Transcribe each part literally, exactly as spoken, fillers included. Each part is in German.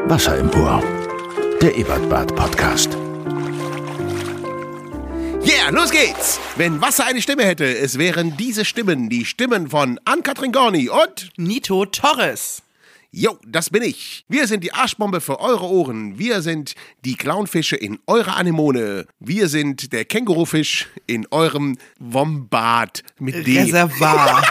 Wasser im Ohr, der Ebertbad-Podcast. Yeah, los geht's! Wenn Wasser eine Stimme hätte, es wären diese Stimmen, die Stimmen von Ann-Kathrin Gorni und Nito Torres. Jo, das bin ich. Wir sind die Arschbombe für eure Ohren. Wir sind die Clownfische in eurer Anemone. Wir sind der Kängurufisch in eurem Wombat mit D. Reservoir.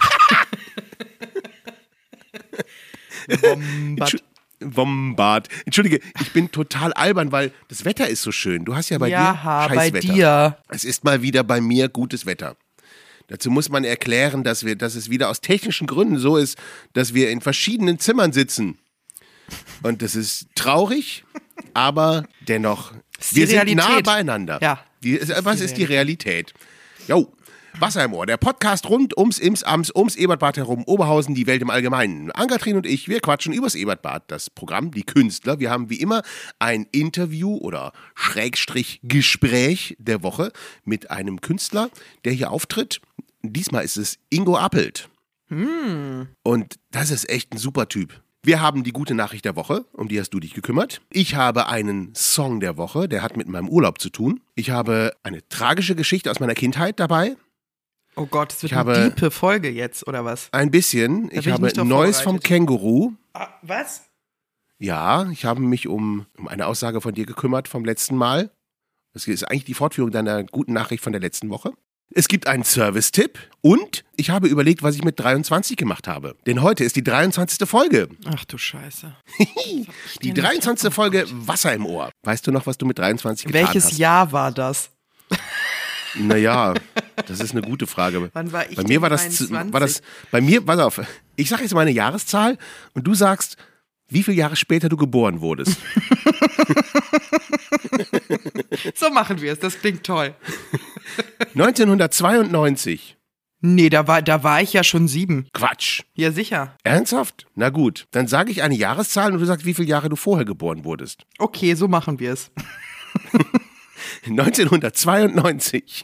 Wombat. Wombat. Entschuldige, ich bin total albern, weil das Wetter ist so schön. Du hast ja bei ja, dir scheiß Scheißwetter. bei dir. Es ist mal wieder bei mir gutes Wetter. Dazu muss man erklären, dass wir, dass es wieder aus technischen Gründen so ist, dass wir in verschiedenen Zimmern sitzen. Und das ist traurig, aber dennoch, wir sind Realität. nah beieinander. Ja. Die, was ist die Realität? Jo. Wasser im Ohr, der Podcast rund ums Ims, Ams, ums Ebertbad herum, Oberhausen, die Welt im Allgemeinen. Ann-Kathrin und ich, wir quatschen übers Ebertbad, das Programm, die Künstler. Wir haben wie immer ein Interview oder Schrägstrich Gespräch der Woche mit einem Künstler, der hier auftritt. Diesmal ist es Ingo Appelt. Hm. Und das ist echt ein super Typ. Wir haben die gute Nachricht der Woche, um die hast du dich gekümmert. Ich habe einen Song der Woche, der hat mit meinem Urlaub zu tun. Ich habe eine tragische Geschichte aus meiner Kindheit dabei. Oh Gott, es wird Ich eine habe- diepe Folge jetzt, oder was? Ein bisschen. bin Ich ich habe nicht drauf Neues vom vorbereitet. Känguru. Ah, was? Ja, ich habe mich um, um eine Aussage von dir gekümmert vom letzten Mal. Das ist eigentlich die Fortführung deiner guten Nachricht von der letzten Woche. Es gibt einen Service-Tipp und ich habe überlegt, was ich mit dreiundzwanzig gemacht habe. Denn heute ist die dreiundzwanzigste Folge. Ach du Scheiße. Die dreiundzwanzigste Folge Wasser im Ohr. Weißt du noch, was du mit dreiundzwanzig getan Welches hast? Jahr war das? Naja, das ist eine gute Frage. Wann war ich bei denn mir war das, zu- dreiundzwanzig? war das, bei mir, pass auf, ich sage jetzt mal eine Jahreszahl und du sagst, wie viele Jahre später du geboren wurdest. So machen wir es, das klingt toll. neunzehnhundertzweiundneunzig. Nee, da war, da war ich ja schon sieben. Quatsch. Ja, sicher. Ernsthaft? Na gut, dann sage ich eine Jahreszahl und du sagst, wie viele Jahre du vorher geboren wurdest. Okay, so machen wir es. neunzehnhundertzweiundneunzig.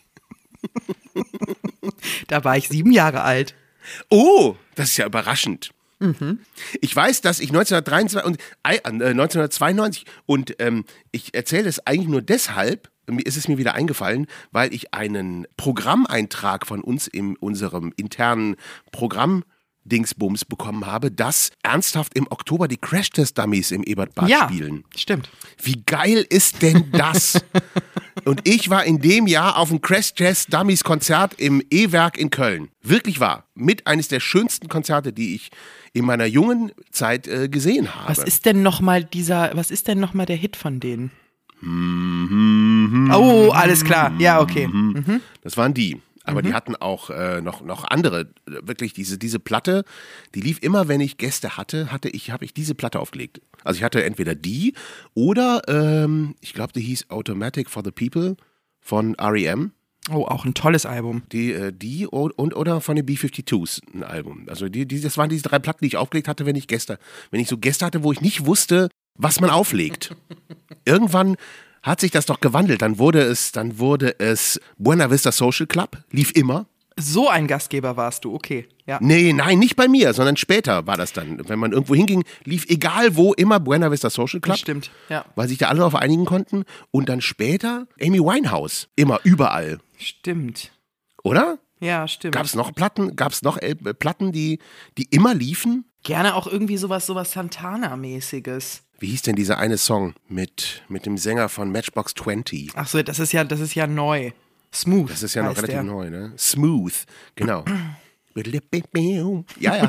Da war ich sieben Jahre alt. Oh, das ist ja überraschend. Ich weiß, dass ich neunzehnhundertdreiundzwanzig und, äh, neunzehnhundertzweiundneunzig und ähm, ich erzähle es eigentlich nur deshalb, mir ist es mir wieder eingefallen, weil ich einen Programmeintrag von uns in unserem internen Programm Dingsbums bekommen habe, dass ernsthaft im Oktober die Crash-Test-Dummies im Ebertbad Ja, spielen. stimmt. Wie geil ist denn das? Und ich war in dem Jahr auf dem Crash-Test-Dummies-Konzert im E-Werk in Köln. Wirklich wahr. Mit eines der schönsten Konzerte, die ich in meiner jungen Zeit äh, gesehen habe. Was ist denn nochmal dieser, was ist denn nochmal der Hit von denen? Mhm. Oh, alles klar. Ja, okay. Mhm. Das waren die. Aber die hatten auch äh, noch, noch andere, wirklich diese, diese Platte, die lief immer, wenn ich Gäste hatte, hatte ich, habe ich diese Platte aufgelegt. Also ich hatte entweder die oder ähm, ich glaube, die hieß Automatic for the People von R E M. Oh, auch ein tolles Album. Die, äh, die und, und oder von den B fünfundfünfzig ein Album. Also die, die, das waren diese drei Platten, die ich aufgelegt hatte, wenn ich Gäste, wenn ich so Gäste hatte, wo ich nicht wusste, was man auflegt. Irgendwann hat sich das doch gewandelt. Dann wurde es, dann wurde es Buena Vista Social Club, lief immer. So ein Gastgeber warst du, okay. Ja. Nee, nein, nicht bei mir, sondern später war das dann. Wenn man irgendwo hinging, lief egal wo immer Buena Vista Social Club. Das stimmt, ja. Weil sich da alle darauf einigen konnten. Und dann später Amy Winehouse. Immer, überall. Stimmt. Oder? Ja, stimmt. Gab es noch Platten, gab's noch äh, Platten, die, die immer liefen? Gerne auch irgendwie sowas, sowas Santana-mäßiges. Wie hieß denn dieser eine Song mit, mit dem Sänger von Matchbox zwanzig? Ach so, das ist ja, das ist ja neu. Smooth. Das ist ja noch heißt relativ der. neu, ne? Smooth, genau. Ja, ja.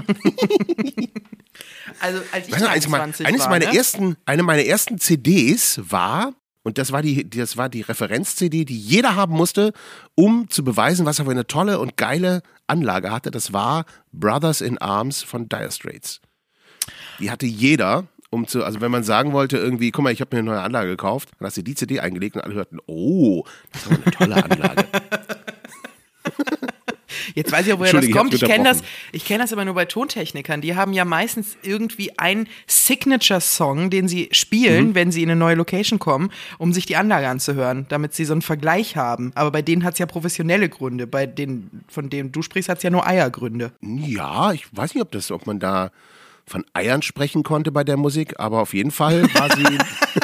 Also als ich Weißt du, eines meiner- dreiundzwanzig eines war, meiner ne? ersten, eine meiner ersten C Ds war, und das war die, das war die Referenz-C D, die jeder haben musste, um zu beweisen, was er für eine tolle und geile Anlage hatte. Das war Brothers in Arms von Dire Straits. Die hatte jeder, um zu, also wenn man sagen wollte irgendwie, guck mal, ich habe mir eine neue Anlage gekauft, dann hast du die C D eingelegt und alle hörten, oh, das ist aber eine tolle Anlage. Jetzt weiß ich auch, woher das Entschuldige, kommt. ich Ich hab kenne das, unterbrochen. ich kenn das aber nur bei Tontechnikern. Die haben ja meistens irgendwie einen Signature-Song, den sie spielen, Mhm. wenn sie in eine neue Location kommen, um sich die Anlage anzuhören, damit sie so einen Vergleich haben. Aber bei denen hat es ja professionelle Gründe. Bei denen, von denen du sprichst, hat es ja nur Eiergründe. Ja, ich weiß nicht, ob das, ob man da von Eiern sprechen konnte bei der Musik, aber auf jeden Fall war sie...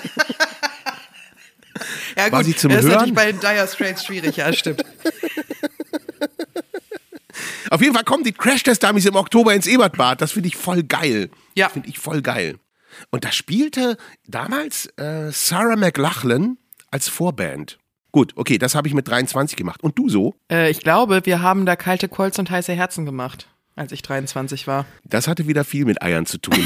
Ja gut, war sie zum das ist Hören? natürlich bei den Dire Straits schwierig, ja, stimmt. Auf jeden Fall kommen die Crash-Test-Dummies im Oktober ins Ebertbad. Das finde ich voll geil. Ja. Das finde ich voll geil. Und da spielte damals äh, Sarah McLachlan als Vorband. Gut, okay, das habe ich mit dreiundzwanzig gemacht. Und du so? Äh, ich glaube, wir haben da kalte Colts und heiße Herzen gemacht, als ich dreiundzwanzig war. Das hatte wieder viel mit Eiern zu tun.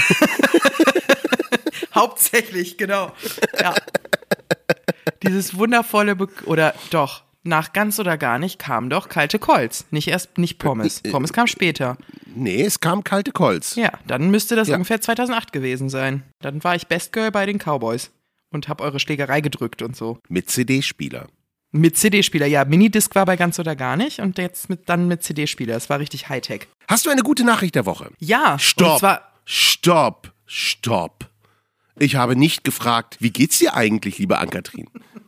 Hauptsächlich, genau. Ja. Dieses wundervolle, Be- oder doch, nach ganz oder gar nicht kam doch kalte Colts. Nicht erst, nicht Pommes. Pommes kam später. Nee, es kam kalte Colts. Ja, dann müsste das Ja. ungefähr zweitausendacht gewesen sein. Dann war ich Best Girl bei den Cowboys und hab eure Schlägerei gedrückt und so. Mit C D-Spieler. Mit C D-Spieler, ja. Minidisc war bei ganz oder gar nicht und jetzt mit, dann mit C D-Spieler. Das war richtig Hightech. Hast du eine gute Nachricht der Woche? Ja, Stopp, und zwar, stopp, stopp. Ich habe nicht gefragt, wie geht's dir eigentlich, liebe Ann-Kathrin?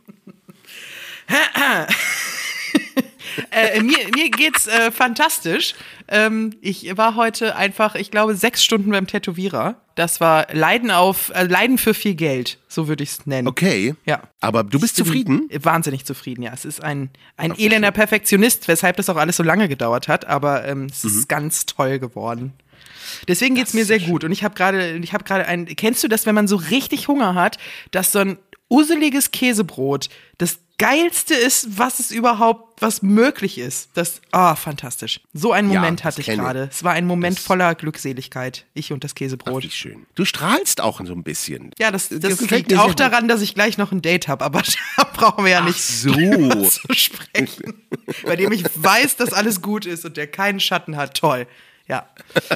äh, mir, mir geht's äh, fantastisch. Ähm, ich war heute einfach, ich glaube, sechs Stunden beim Tätowierer. Das war Leiden auf, äh, Leiden für viel Geld, so würde ich es nennen. Okay, Ja. aber du bist Ich bin zufrieden? Wahnsinnig zufrieden, ja. Es ist ein, ein elender Perfektionist, weshalb das auch alles so lange gedauert hat, aber ähm, es ist ganz toll geworden. Deswegen geht's mir sehr gut. Und ich habe gerade, ich habe gerade ein, kennst du das, wenn man so richtig Hunger hat, dass so ein usseliges Käsebrot das Geilste ist, was es überhaupt, was möglich ist. Das, ah, fantastisch. So einen Ja, Moment das hatte ich kenne ich. gerade. Es war ein Moment Das- voller Glückseligkeit. Ich und das Ach, Käsebrot. wie schön. Du strahlst auch so ein bisschen. Ja, das, das, gefällt liegt mir auch sehr gut. daran, dass ich gleich noch ein Date habe, aber da brauchen wir ja nicht so. drüber zu sprechen. Bei dem ich weiß, dass alles gut ist und der keinen Schatten hat. Toll. Ja.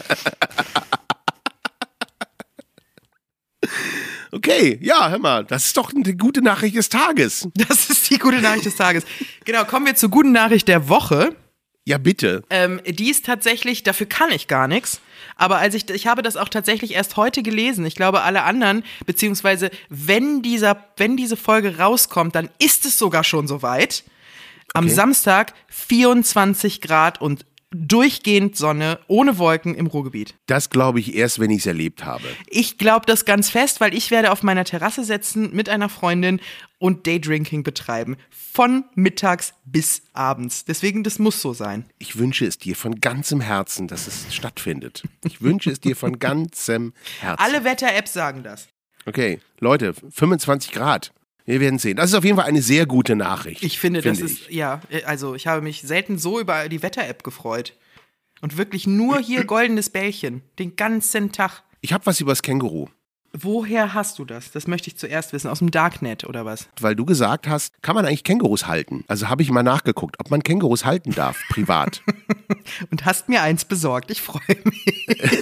Okay, ja, hör mal, das ist doch eine gute Nachricht des Tages. Das ist die gute Nachricht des Tages. Genau, kommen wir zur guten Nachricht der Woche. Ja, bitte. Ähm, die ist tatsächlich, dafür kann ich gar nichts. Aber als ich, ich habe das auch tatsächlich erst heute gelesen. Ich glaube, alle anderen, beziehungsweise wenn dieser, wenn diese Folge rauskommt, dann ist es sogar schon soweit. Am Okay. Samstag vierundzwanzig Grad und durchgehend Sonne, ohne Wolken im Ruhrgebiet. Das glaube ich erst, wenn ich es erlebt habe. Ich glaube das ganz fest, weil ich werde auf meiner Terrasse sitzen mit einer Freundin und Daydrinking betreiben. Von mittags bis abends. Deswegen, das muss so sein. Ich wünsche es dir von ganzem Herzen, dass es stattfindet. Ich wünsche es dir von ganzem Herzen. Alle Wetter-Apps sagen das. Okay, Leute, fünfundzwanzig Grad. Wir werden sehen. Das ist auf jeden Fall eine sehr gute Nachricht. Ich finde, das ich. ist, ja, also ich habe mich selten so über die Wetter-App gefreut. Und wirklich nur hier goldenes Bällchen. Den ganzen Tag. Ich habe was über das Känguru. Woher hast du das? Das möchte ich zuerst wissen. Aus dem Darknet oder was? Weil du gesagt hast, kann man eigentlich Kängurus halten? Also habe ich mal nachgeguckt, ob man Kängurus halten darf, privat. Und hast mir eins besorgt. Ich freue mich.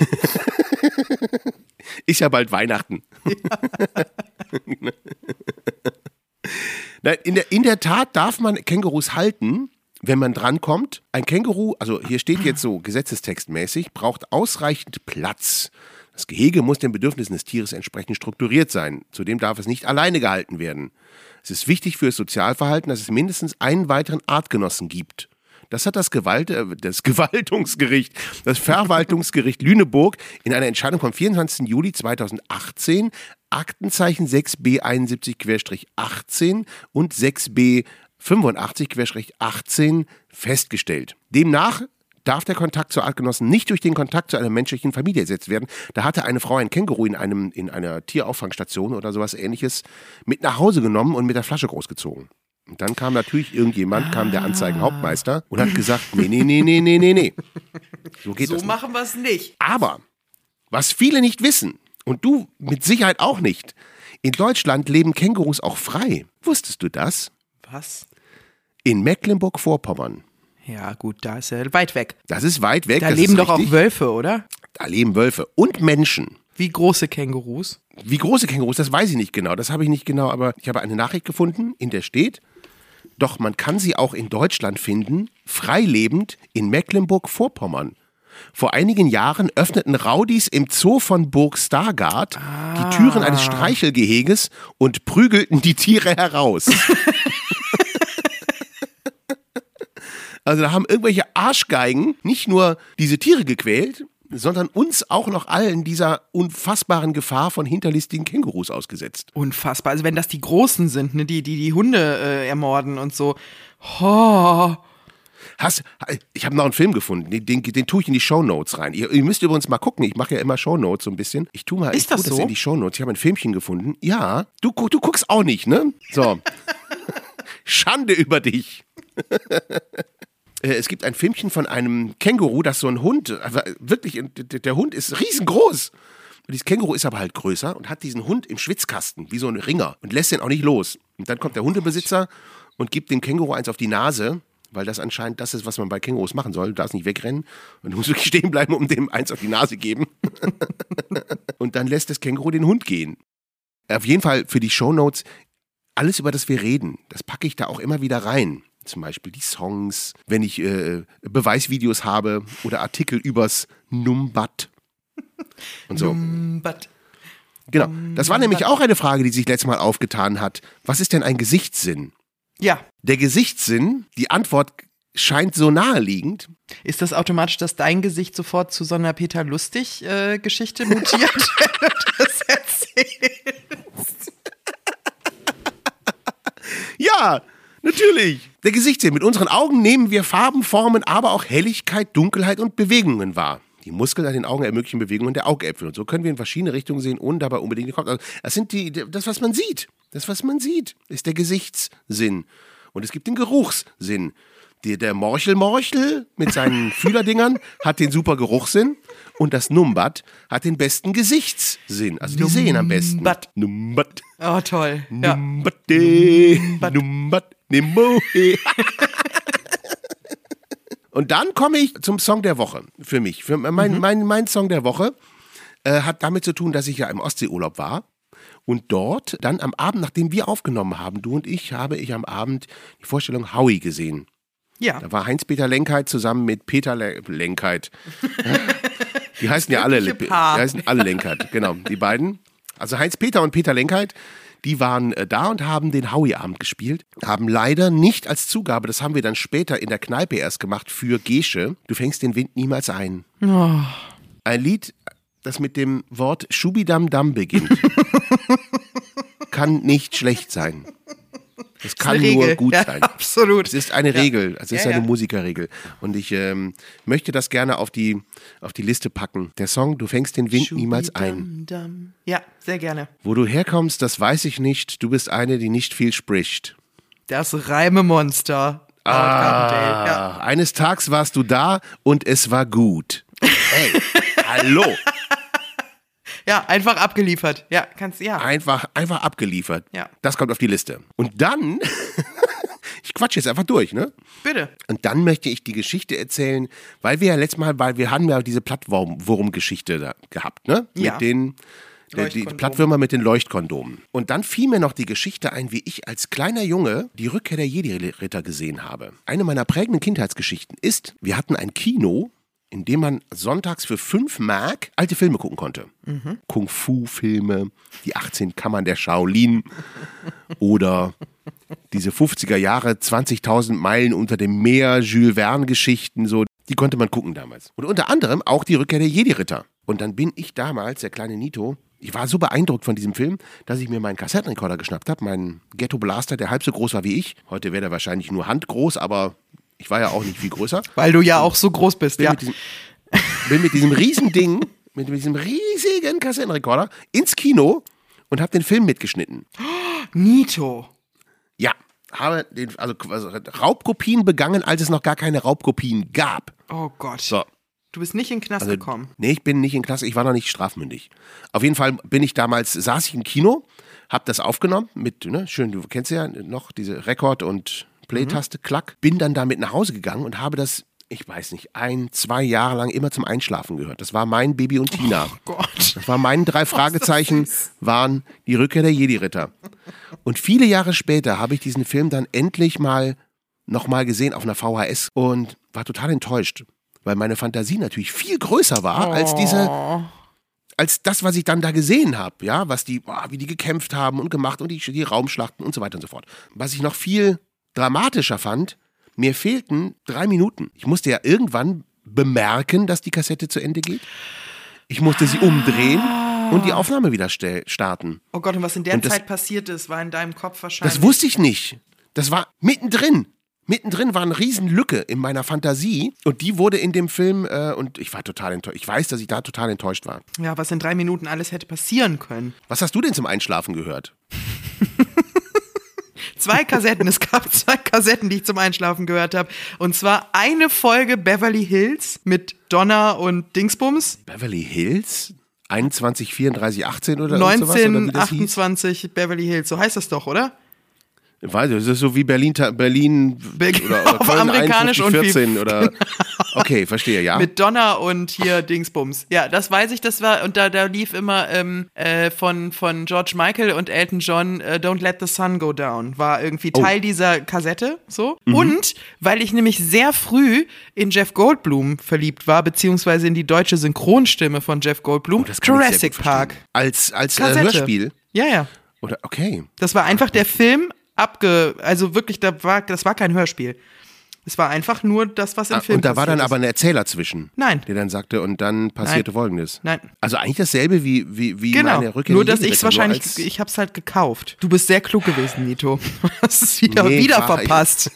Ist ja bald Weihnachten. Ja. Nein, in der, in der Tat darf man Kängurus halten, wenn man drankommt. Ein Känguru, also hier steht jetzt so gesetzestextmäßig, braucht ausreichend Platz. Das Gehege muss den Bedürfnissen des Tieres entsprechend strukturiert sein. Zudem darf es nicht alleine gehalten werden. Es ist wichtig für das Sozialverhalten, dass es mindestens einen weiteren Artgenossen gibt. Das hat das, Gewalt, äh, das Gewaltungsgericht, das Verwaltungsgericht Lüneburg in einer Entscheidung vom vierundzwanzigsten Juli zweitausendachtzehn, Aktenzeichen sechs b einundsiebzig achtzehn und sechs b fünfundachtzig achtzehn festgestellt. Demnach darf der Kontakt zur Artgenossen nicht durch den Kontakt zu einer menschlichen Familie ersetzt werden. Da hatte eine Frau ein Känguru in, einem, in einer Tierauffangstation oder sowas Ähnliches mit nach Hause genommen und mit der Flasche großgezogen. Und dann kam natürlich irgendjemand, kam der Anzeigenhauptmeister und hat gesagt, nee, nee, nee, nee, nee, nee, nee. So geht So das nicht. machen wir es nicht. Aber, was viele nicht wissen, und du mit Sicherheit auch nicht, in Deutschland leben Kängurus auch frei. Wusstest du das? Was? In Mecklenburg-Vorpommern. Ja, gut, da ist er weit weg. Das ist weit weg. Da das leben ist doch richtig. auch Wölfe, oder? Da leben Wölfe und Menschen. Wie große Kängurus. Wie große Kängurus, das weiß ich nicht genau. Das habe ich nicht genau, aber ich habe eine Nachricht gefunden, in der steht, doch man kann sie auch in Deutschland finden, freilebend in Mecklenburg-Vorpommern. Vor einigen Jahren öffneten Raudis im Zoo von Burg Stargard Ah. die Türen eines Streichelgeheges und prügelten die Tiere heraus. Also da haben irgendwelche Arschgeigen nicht nur diese Tiere gequält, sondern uns auch noch allen dieser unfassbaren Gefahr von hinterlistigen Kängurus ausgesetzt. Unfassbar. Also wenn das die Großen sind, ne, die die, die Hunde äh, ermorden und so. Oh. Hast, ich habe noch einen Film gefunden, den, den, den tue ich in die Shownotes rein. Ihr, ihr müsst übrigens mal gucken, ich mache ja immer Shownotes so ein bisschen. Ich tue mal, Ist ich tue das das so? in die Shownotes. Ich habe ein Filmchen gefunden. Ja, du, du guckst auch nicht, ne? So. Schande über dich. Es gibt ein Filmchen von einem Känguru, das so ein Hund, also wirklich, der Hund ist riesengroß. Und dieses Känguru ist aber halt größer und hat diesen Hund im Schwitzkasten, wie so ein Ringer, und lässt den auch nicht los. Und dann kommt der Hundebesitzer und gibt dem Känguru eins auf die Nase, weil das anscheinend das ist, was man bei Kängurus machen soll. Du darfst nicht wegrennen und du musst wirklich stehen bleiben, um dem eins auf die Nase geben. Und dann lässt das Känguru den Hund gehen. Auf jeden Fall für die Shownotes, alles über das wir reden, das packe ich da auch immer wieder rein. Zum Beispiel die Songs, wenn ich äh, Beweisvideos habe oder Artikel übers Numbat und so. Numbat. Genau, das war nämlich auch eine Frage, die sich letztes Mal aufgetan hat. Was ist denn ein Gesichtssinn? Ja. Der Gesichtssinn, die Antwort scheint so naheliegend. Ist das automatisch, dass dein Gesicht sofort zu so einer Peter Lustig-Geschichte äh, mutiert, wenn du das erzählst? Ja, natürlich. Der Gesichtssinn. Mit unseren Augen nehmen wir Farben, Formen, aber auch Helligkeit, Dunkelheit und Bewegungen wahr. Die Muskeln an den Augen ermöglichen Bewegungen der Augäpfel. Und so können wir in verschiedene Richtungen sehen, ohne dabei unbedingt die Kopf. Also das sind die, das, was man sieht. Das, was man sieht, ist der Gesichtssinn. Und es gibt den Geruchssinn. Der, der Morchel-Morchel mit seinen Fühlerdingern hat den super Geruchssinn. Und das Numbat hat den besten Gesichtssinn. Also die Numbat. Sehen am besten. Numbat. Numbat. Oh, toll. Ja. Numbat. Numbat. Numbat. Nemohe. Und dann komme ich zum Song der Woche für mich. Für mein, mhm. mein, mein Song der Woche äh, hat damit zu tun, dass ich ja im Ostseeurlaub war. Und dort dann am Abend, nachdem wir aufgenommen haben, du und ich, habe ich am Abend die Vorstellung Howie gesehen. Ja. Da war Heinz-Peter Lenkheit zusammen mit Peter Le- Lenkheit. Die heißen ja alle, die heißen alle Lenkheit, genau, die beiden. Also Heinz-Peter und Peter Lenkheit, die waren äh, da und haben den Howie-Abend gespielt. Haben leider nicht als Zugabe, das haben wir dann später in der Kneipe erst gemacht, für Gesche, Du fängst den Wind niemals ein. Oh. Ein Lied, das mit dem Wort Schubidam-Dam beginnt. Kann nicht schlecht sein. Es kann nur gut ja, sein. Absolut. Es ist eine ja. Regel, es ist ja, eine ja. Musikerregel. Und ich ähm, möchte das gerne auf die, auf die Liste packen. Der Song Du fängst den Wind niemals ein. Ja, sehr gerne. Wo du herkommst, das weiß ich nicht. Du bist eine, die nicht viel spricht. Das Reimemonster. Ah, ja. Eines Tages warst du da und es war gut. Hey, hallo. Ja, einfach abgeliefert. Ja, kannst ja. Einfach, einfach abgeliefert. Ja. Das kommt auf die Liste. Und dann, ich quatsche jetzt einfach durch, ne? Bitte. Und dann möchte ich die Geschichte erzählen, weil wir ja letztes Mal, weil wir haben ja diese Plattwurm-Geschichte da gehabt, ne? Ja. Mit den äh, die Plattwürmer mit den Leuchtkondomen. Und dann fiel mir noch die Geschichte ein, wie ich als kleiner Junge die Rückkehr der Jedi-Ritter gesehen habe. Eine meiner prägenden Kindheitsgeschichten ist, wir hatten ein Kino, in dem man sonntags für fünf Mark alte Filme gucken konnte. Mhm. Kung-Fu-Filme, die achtzehn Kammern der Shaolin oder diese fünfziger Jahre, zwanzigtausend Meilen unter dem Meer, Jules Verne-Geschichten, so, die konnte man gucken damals. Und unter anderem auch die Rückkehr der Jedi-Ritter. Und dann bin ich damals, der kleine Nito, ich war so beeindruckt von diesem Film, dass ich mir meinen Kassettenrekorder geschnappt habe, meinen Ghetto Blaster, der halb so groß war wie ich. Heute wäre der wahrscheinlich nur handgroß, aber ich war ja auch nicht viel größer. Weil du ja auch so groß bist, bin ja. Mit diesem, bin mit diesem riesen Ding, mit diesem riesigen Kassettenrekorder ins Kino und habe den Film mitgeschnitten. Nito. Ja, habe den, also, also Raubkopien begangen, als es noch gar keine Raubkopien gab. Oh Gott. So. Du bist nicht in den Knast Also, gekommen. Nee, ich bin nicht in Knast, ich war noch nicht strafmündig. Auf jeden Fall bin ich damals, saß ich im Kino, hab das aufgenommen mit, ne, schön, du kennst ja noch diese Rekord- und Play-Taste, mhm. klack. Bin dann damit nach Hause gegangen und habe das, ich weiß nicht, ein, zwei Jahre lang immer zum Einschlafen gehört. Das war mein Baby und Tina. Oh Gott. Das war meine drei Fragezeichen, waren die Rückkehr der Jedi-Ritter. Und viele Jahre später habe ich diesen Film dann endlich mal nochmal gesehen auf einer V H S und war total enttäuscht, weil meine Fantasie natürlich viel größer war oh. als diese, als das, was ich dann da gesehen habe, ja, was die, oh, wie die gekämpft haben und gemacht und die, die Raumschlachten und so weiter und so fort. Was ich noch viel dramatischer fand, mir fehlten drei Minuten. Ich musste ja irgendwann bemerken, dass die Kassette zu Ende geht. Ich musste sie umdrehen und die Aufnahme wieder stell- starten. Oh Gott, und was in der Und das- Zeit passiert ist, war in deinem Kopf wahrscheinlich. Das wusste ich nicht. Das war mittendrin. Mittendrin war eine riesen Lücke in meiner Fantasie und die wurde in dem Film, äh, und ich war total enttäuscht. Ich weiß, dass ich da total enttäuscht war. Ja, was in drei Minuten alles hätte passieren können. Was hast du denn zum Einschlafen gehört? Zwei Kassetten, es gab zwei Kassetten, die ich zum Einschlafen gehört habe. Und zwar eine Folge Beverly Hills mit Donna und Dingsbums. Beverly Hills? einundzwanzig, vierunddreißig, achtzehn oder sowas? Oder wie das hieß? neunzehnhundertachtundzwanzig Beverly Hills, so heißt das doch, oder? Ich weiß nicht, das ist so wie Berlin, Berlin Be- oder, oder auf Köln amerikanisch und wie- vierzehn oder. Okay, verstehe, ja. Mit Donna und hier Dingsbums. Ja, das weiß ich, das war, und da, da lief immer ähm, äh, von, von George Michael und Elton John äh, Don't Let the Sun Go Down, war irgendwie Teil Oh. dieser Kassette, so. Mhm. Und, weil ich nämlich sehr früh in Jeff Goldblum verliebt war, beziehungsweise in die deutsche Synchronstimme von Jeff Goldblum, Das kann ich sehr Jurassic gut Park. verstehen. Als, als äh, Kassette. Hörspiel? Ja, ja. Oder, okay. Das war einfach der Film abge... Also wirklich, da war, das war kein Hörspiel. Es war einfach nur das, was im Ah, Film und da war dann passiert aber ist. ein Erzähler zwischen. Nein. Der dann sagte, und dann passierte Nein. Folgendes. Nein. Also eigentlich dasselbe wie, wie, wie Genau, meine Rückkehr nur in die dass ich es Liebe, nur wahrscheinlich, als- ich hab's halt gekauft. Du bist sehr klug gewesen, Nito. Du hast es wieder, Nee, wieder war- verpasst.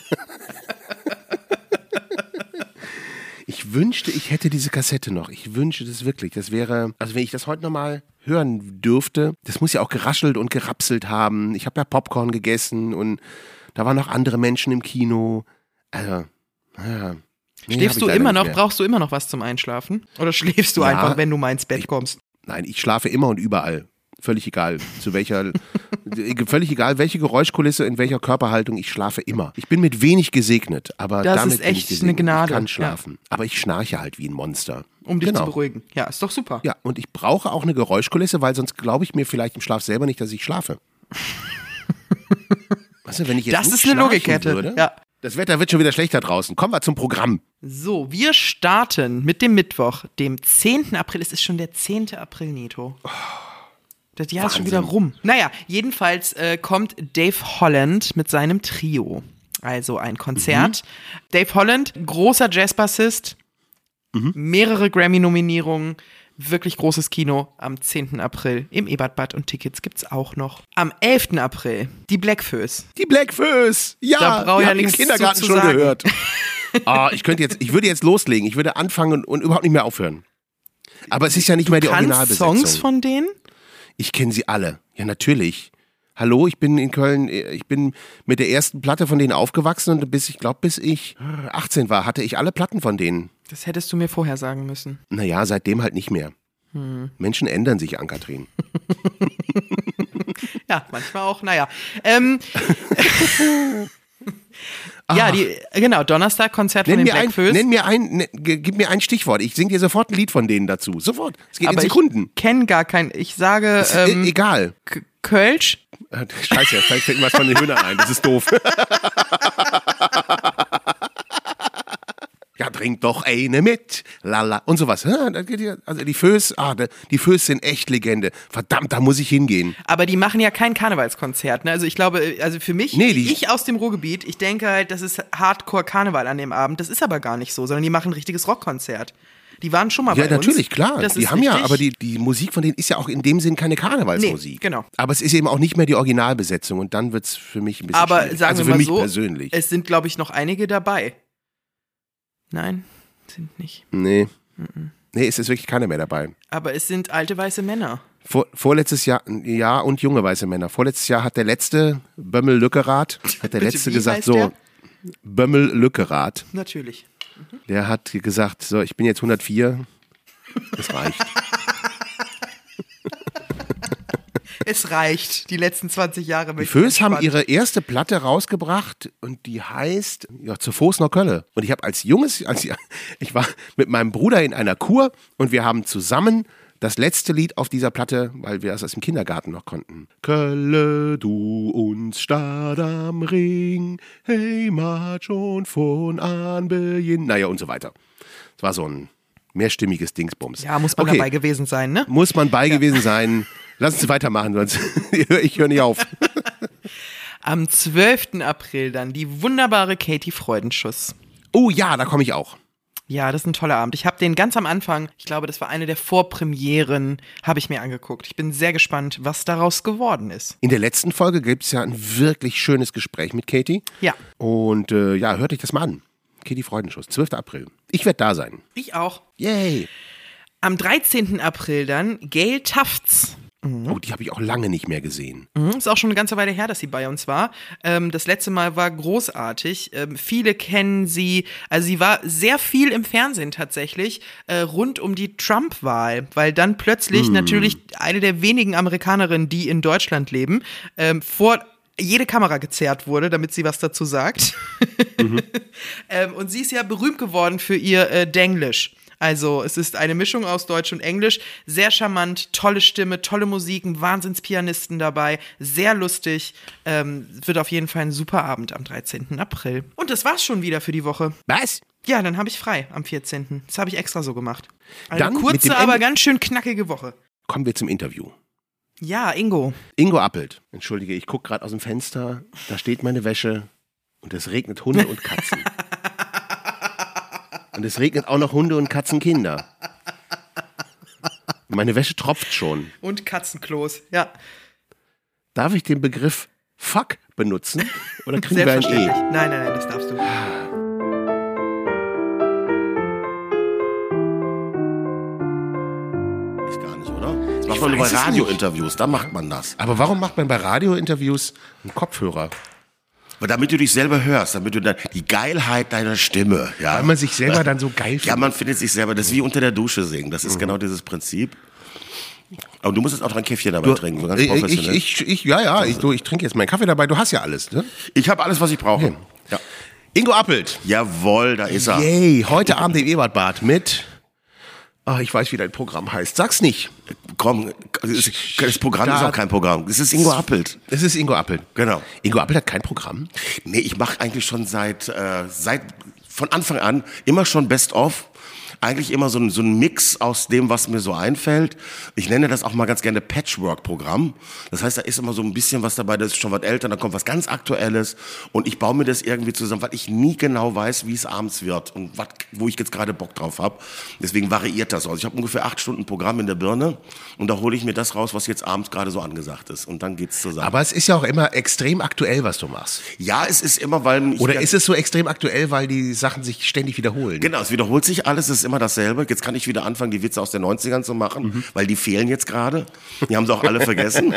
Ich wünschte, ich hätte diese Kassette noch. Ich wünschte das wirklich. Das wäre, also wenn ich das heute nochmal hören dürfte, das muss ja auch geraschelt und gerapselt haben. Ich habe ja Popcorn gegessen und da waren noch andere Menschen im Kino. Also, naja. Nee, hab Schläfst ich du leider immer nicht noch, mehr. brauchst du immer noch was zum Einschlafen? Oder schläfst du Ja. einfach, wenn du mal ins Bett kommst? Nein, ich schlafe immer und überall. Völlig egal, zu welcher, völlig egal, welche Geräuschkulisse, in welcher Körperhaltung, ich schlafe immer. Ich bin mit wenig gesegnet, aber Das damit ist bin ich echt gesegnet. eine Gnade, Ich kann ja. schlafen, aber ich schnarche halt wie ein Monster. Um dich Genau. zu beruhigen. Ja, ist doch super. Ja, und ich brauche auch eine Geräuschkulisse, weil sonst glaube ich mir vielleicht im Schlaf selber nicht, dass ich schlafe. Weißt du, wenn ich jetzt Das nicht ist eine schnarchen Logikkette. Würde, Ja. Das Wetter wird schon wieder schlechter draußen. Kommen wir zum Programm. So, wir starten mit dem Mittwoch, dem zehnten April. Es ist schon der zehnte April, Nito. Das Jahr ist schon wieder Wahnsinn. rum. Naja, jedenfalls äh, kommt Dave Holland mit seinem Trio. Also ein Konzert. Mhm. Dave Holland, großer Jazzbassist, Mhm. mehrere Grammy-Nominierungen, wirklich großes Kino am zehnten April im Ebertbad und Tickets gibt's auch noch. Am elften April die Blackfoes. Die Blackfoes. Ja, Da brauche ich die ja hab ich im nichts Kindergarten zu schon sagen. gehört. Ah, ich könnte jetzt, ich würde jetzt loslegen. Ich würde anfangen und, und überhaupt nicht mehr aufhören. Aber es ist ja nicht mehr die Kannst Originalbesetzung. Songs von denen? Ich kenne sie alle. Ja, natürlich. Hallo, ich bin in Köln, ich bin mit der ersten Platte von denen aufgewachsen und bis ich glaube, bis ich achtzehn war, hatte ich alle Platten von denen. Das hättest du mir vorher sagen müssen. Naja, seitdem halt nicht mehr. Hm. Menschen ändern sich, Ann-Kathrin. Ja, manchmal auch, naja. Ähm, ja, die, genau, Donnerstag-Konzert von Nenn den mir, ein, Blackfoes. nenn mir ein, ne, g- gib mir ein Stichwort. Ich singe dir sofort ein Lied von denen dazu. Sofort. Es geht in Aber Sekunden. ich kenne gar kein, ich sage Ist, e- ähm, egal. K- Kölsch. Äh, Scheiße, vielleicht fällt mir was von den Hühnern ein. Das ist doof. Ja, trink doch eine mit, lala und sowas. Ja, das geht ja- Also die Föß, ah, da- die Föß sind echt Legende. Verdammt, da muss ich hingehen. Aber die machen ja kein Karnevalskonzert, ne? Also ich glaube, also für mich, Nee, die- ich aus dem Ruhrgebiet, ich denke halt, das ist Hardcore-Karneval an dem Abend. Das ist aber gar nicht so, sondern die machen ein richtiges Rockkonzert. Die waren schon mal Ja, bei uns. natürlich, klar. Das Die ist haben ja, richtig. aber die, die Musik von denen ist ja auch in dem Sinn keine Karnevalsmusik. Nee, genau. Aber es ist eben auch nicht mehr die Originalbesetzung und dann wird es für mich ein bisschen Aber schwierig. sagen also wir für mal mich so, persönlich. es sind, glaube ich, noch einige dabei. Nein, sind nicht. Nee. Nee, es ist wirklich keiner mehr dabei. Aber es sind alte weiße Männer. Vor, vorletztes Jahr, ja, und junge weiße Männer. Vorletztes Jahr hat der letzte Bömmel Lückerath, hat der Bitte, letzte wie gesagt, heißt so, der? Bömmel Lückerath, Natürlich. der hat gesagt, so, ich bin jetzt hundertvier, das reicht. Es reicht. Die letzten zwanzig Jahre. Die Föß haben ihre erste Platte rausgebracht und die heißt ja, Zu Fuß nach Kölle. Und ich habe als junges, als ich war mit meinem Bruder in einer Kur und wir haben zusammen das letzte Lied auf dieser Platte, weil wir es aus dem Kindergarten noch konnten. Kölle, du uns Stadt am Ring, Heimat schon von Anbeginn. Naja, und so weiter. Es war so ein mehrstimmiges Dingsbums. Ja, muss man Okay. dabei gewesen sein, ne? Muss man bei gewesen sein. Lass uns weitermachen, sonst ich höre nicht auf. Am zwölften April dann die wunderbare Katie Freudenschuss. Oh ja, da komme ich auch. Ja, das ist ein toller Abend. Ich habe den ganz am Anfang, ich glaube, das war eine der Vorpremieren, habe ich mir angeguckt. Ich bin sehr gespannt, was daraus geworden ist. In der letzten Folge gibt es ja ein wirklich schönes Gespräch mit Katie. Ja. Und äh, ja, hört euch das mal an. Katie Freudenschuss, zwölfter April. Ich werde da sein. Ich auch. Yay. Am dreizehnten April dann Gail Tufts. Mhm. Oh, die habe ich auch lange nicht mehr gesehen. Mhm, ist auch schon eine ganze Weile her, dass sie bei uns war. Ähm, das letzte Mal war großartig. Ähm, viele kennen sie, also sie war sehr viel im Fernsehen tatsächlich, äh, rund um die Trump-Wahl, weil dann plötzlich mhm. natürlich eine der wenigen Amerikanerinnen, die in Deutschland leben, ähm, vor jede Kamera gezerrt wurde, damit sie was dazu sagt. Mhm. ähm, und sie ist ja berühmt geworden für ihr äh, Denglisch. Also es ist eine Mischung aus Deutsch und Englisch, sehr charmant, tolle Stimme, tolle Musik, ein Wahnsinnspianisten dabei, sehr lustig, ähm, wird auf jeden Fall ein super Abend am dreizehnten April. Und das war's schon wieder für die Woche. Was? Ja, dann habe ich frei am vierzehnten Das habe ich extra so gemacht. Eine Dann kurze, aber ganz schön knackige Woche. Kommen wir zum Interview. Ja, Ingo. Ingo Appelt. Entschuldige, ich gucke gerade aus dem Fenster, da steht meine Wäsche und es regnet Hunde und Katzen. Und es regnet auch noch Hunde und Katzenkinder. Meine Wäsche tropft schon. Und Katzenklos, ja. Darf ich den Begriff Fuck benutzen? Oder kriegen wir ein E? Nein, nein, nein, das darfst du. Ist gar nicht, oder? Das macht man nur bei Radiointerviews, da macht man das. Aber warum macht man bei Radiointerviews einen Kopfhörer? Aber damit du dich selber hörst, damit du dann die Geilheit deiner Stimme, ja. Weil man sich selber dann so geil findet. Ja, man findet sich selber, das ist wie unter der Dusche singen, das ist mhm. genau dieses Prinzip. Aber du musst jetzt auch noch ein Käffchen dabei du, trinken, so ganz professionell. Ich, ich, ich, ja, ja, ich, du, ich trinke jetzt meinen Kaffee dabei, du hast ja alles, ne? Ich habe alles, was ich brauche. Okay. Ja. Ingo Appelt. Jawohl, da ist er. Yay, heute Abend im Ebertbad mit, oh, ich weiß, wie dein Programm heißt, sag's nicht. Komm, das Programm Start. Ist auch kein Programm. Es ist Ingo Appelt. Es ist Ingo Appelt. Genau. Ingo Appelt hat kein Programm? Nee, ich mache eigentlich schon seit, äh, seit von Anfang an immer schon Best-of. Eigentlich immer so ein, so ein Mix aus dem, was mir so einfällt. Ich nenne das auch mal ganz gerne Patchwork-Programm. Das heißt, da ist immer so ein bisschen was dabei, das ist schon was älter, dann kommt was ganz Aktuelles und ich baue mir das irgendwie zusammen, weil ich nie genau weiß, wie es abends wird und wat, wo ich jetzt gerade Bock drauf habe. Deswegen variiert das. Also ich habe ungefähr acht Stunden Programm in der Birne und da hole ich mir das raus, was jetzt abends gerade so angesagt ist und dann geht's zusammen. Aber es ist ja auch immer extrem aktuell, was du machst. Ja, es ist immer, weil... Ich Oder ist es so extrem aktuell, weil die Sachen sich ständig wiederholen? Genau, es wiederholt sich alles, es ist immer dasselbe. Jetzt kann ich wieder anfangen, die Witze aus den neunzigern zu machen, mhm. weil die fehlen jetzt gerade. Die haben sie auch alle vergessen.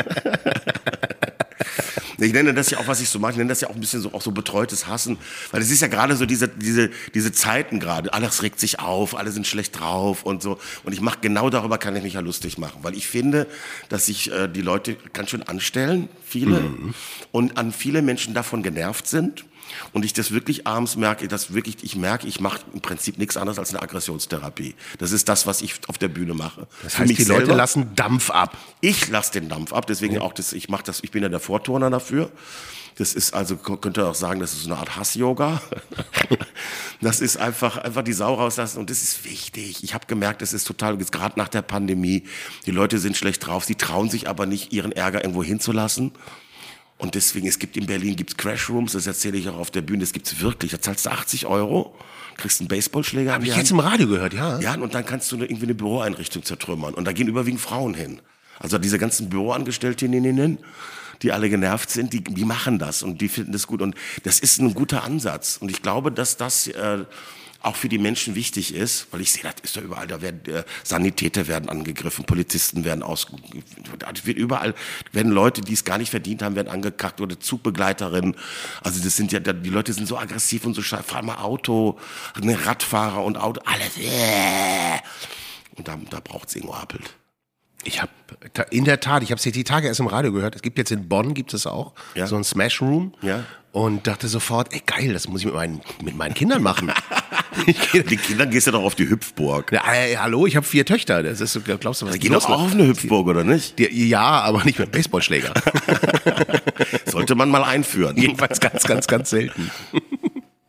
Ich nenne das ja auch, was ich so mache, ich nenne das ja auch ein bisschen so, auch so betreutes Hassen, weil es ist ja gerade so diese, diese, diese Zeiten gerade, alles regt sich auf, alle sind schlecht drauf und so und ich mache genau darüber, kann ich mich ja lustig machen, weil ich finde, dass sich äh, die Leute ganz schön anstellen, viele, mhm. und an viele Menschen davon genervt sind. Und ich das wirklich abends merke, dass wirklich, ich merke, ich mache im Prinzip nichts anderes als eine Aggressionstherapie. Das ist das, was ich auf der Bühne mache. Das Für heißt, mich die Leute selber, lassen Dampf ab. Ich lasse den Dampf ab, deswegen ja. auch das, ich mache das, ich bin ja der Vorturner dafür. Das ist also, könnte auch sagen, das ist so eine Art Hass-Yoga. Das ist einfach, einfach die Sau rauslassen und das ist wichtig. Ich habe gemerkt, das ist total, gerade nach der Pandemie, die Leute sind schlecht drauf, sie trauen sich aber nicht, ihren Ärger irgendwo hinzulassen. Und deswegen, es gibt in Berlin gibt's Crashrooms, das erzähle ich auch auf der Bühne, das gibt's wirklich. Da zahlst du achtzig Euro, kriegst einen Baseballschläger. Habe ich jetzt im Radio gehört, ja. Ja, und dann kannst du eine, irgendwie eine Büroeinrichtung zertrümmern. Und da gehen überwiegend Frauen hin. Also diese ganzen Büroangestellten, die alle genervt sind, die, die machen das und die finden das gut. Und das ist ein guter Ansatz. Und ich glaube, dass das äh, auch für die Menschen wichtig ist, weil ich sehe, das ist ja überall, da werden äh, Sanitäter werden angegriffen, Polizisten werden aus, wird überall werden Leute, die es gar nicht verdient haben, werden angekackt oder Zugbegleiterinnen. Also das sind ja, die Leute sind so aggressiv und so scheiße, fahren mal Auto, ne, Radfahrer und Auto, alles. Äh. Und da, da braucht's Ingo Appelt. Ich habe in der Tat, ich habe es die Tage erst im Radio gehört. Es gibt jetzt in Bonn gibt es auch ja. so ein Smash Room. Ja. Und dachte sofort, ey geil, das muss ich mit meinen mit meinen Kindern machen. Die Kinder gehst du doch auf die Hüpfburg. Ja, ey, hallo, ich habe vier Töchter. Das ist, glaubst du, was die gehen doch auch auf eine Hüpfburg, oder nicht? Die, ja, aber nicht mit Baseballschläger. Sollte man mal einführen. Jedenfalls ganz, ganz, ganz selten.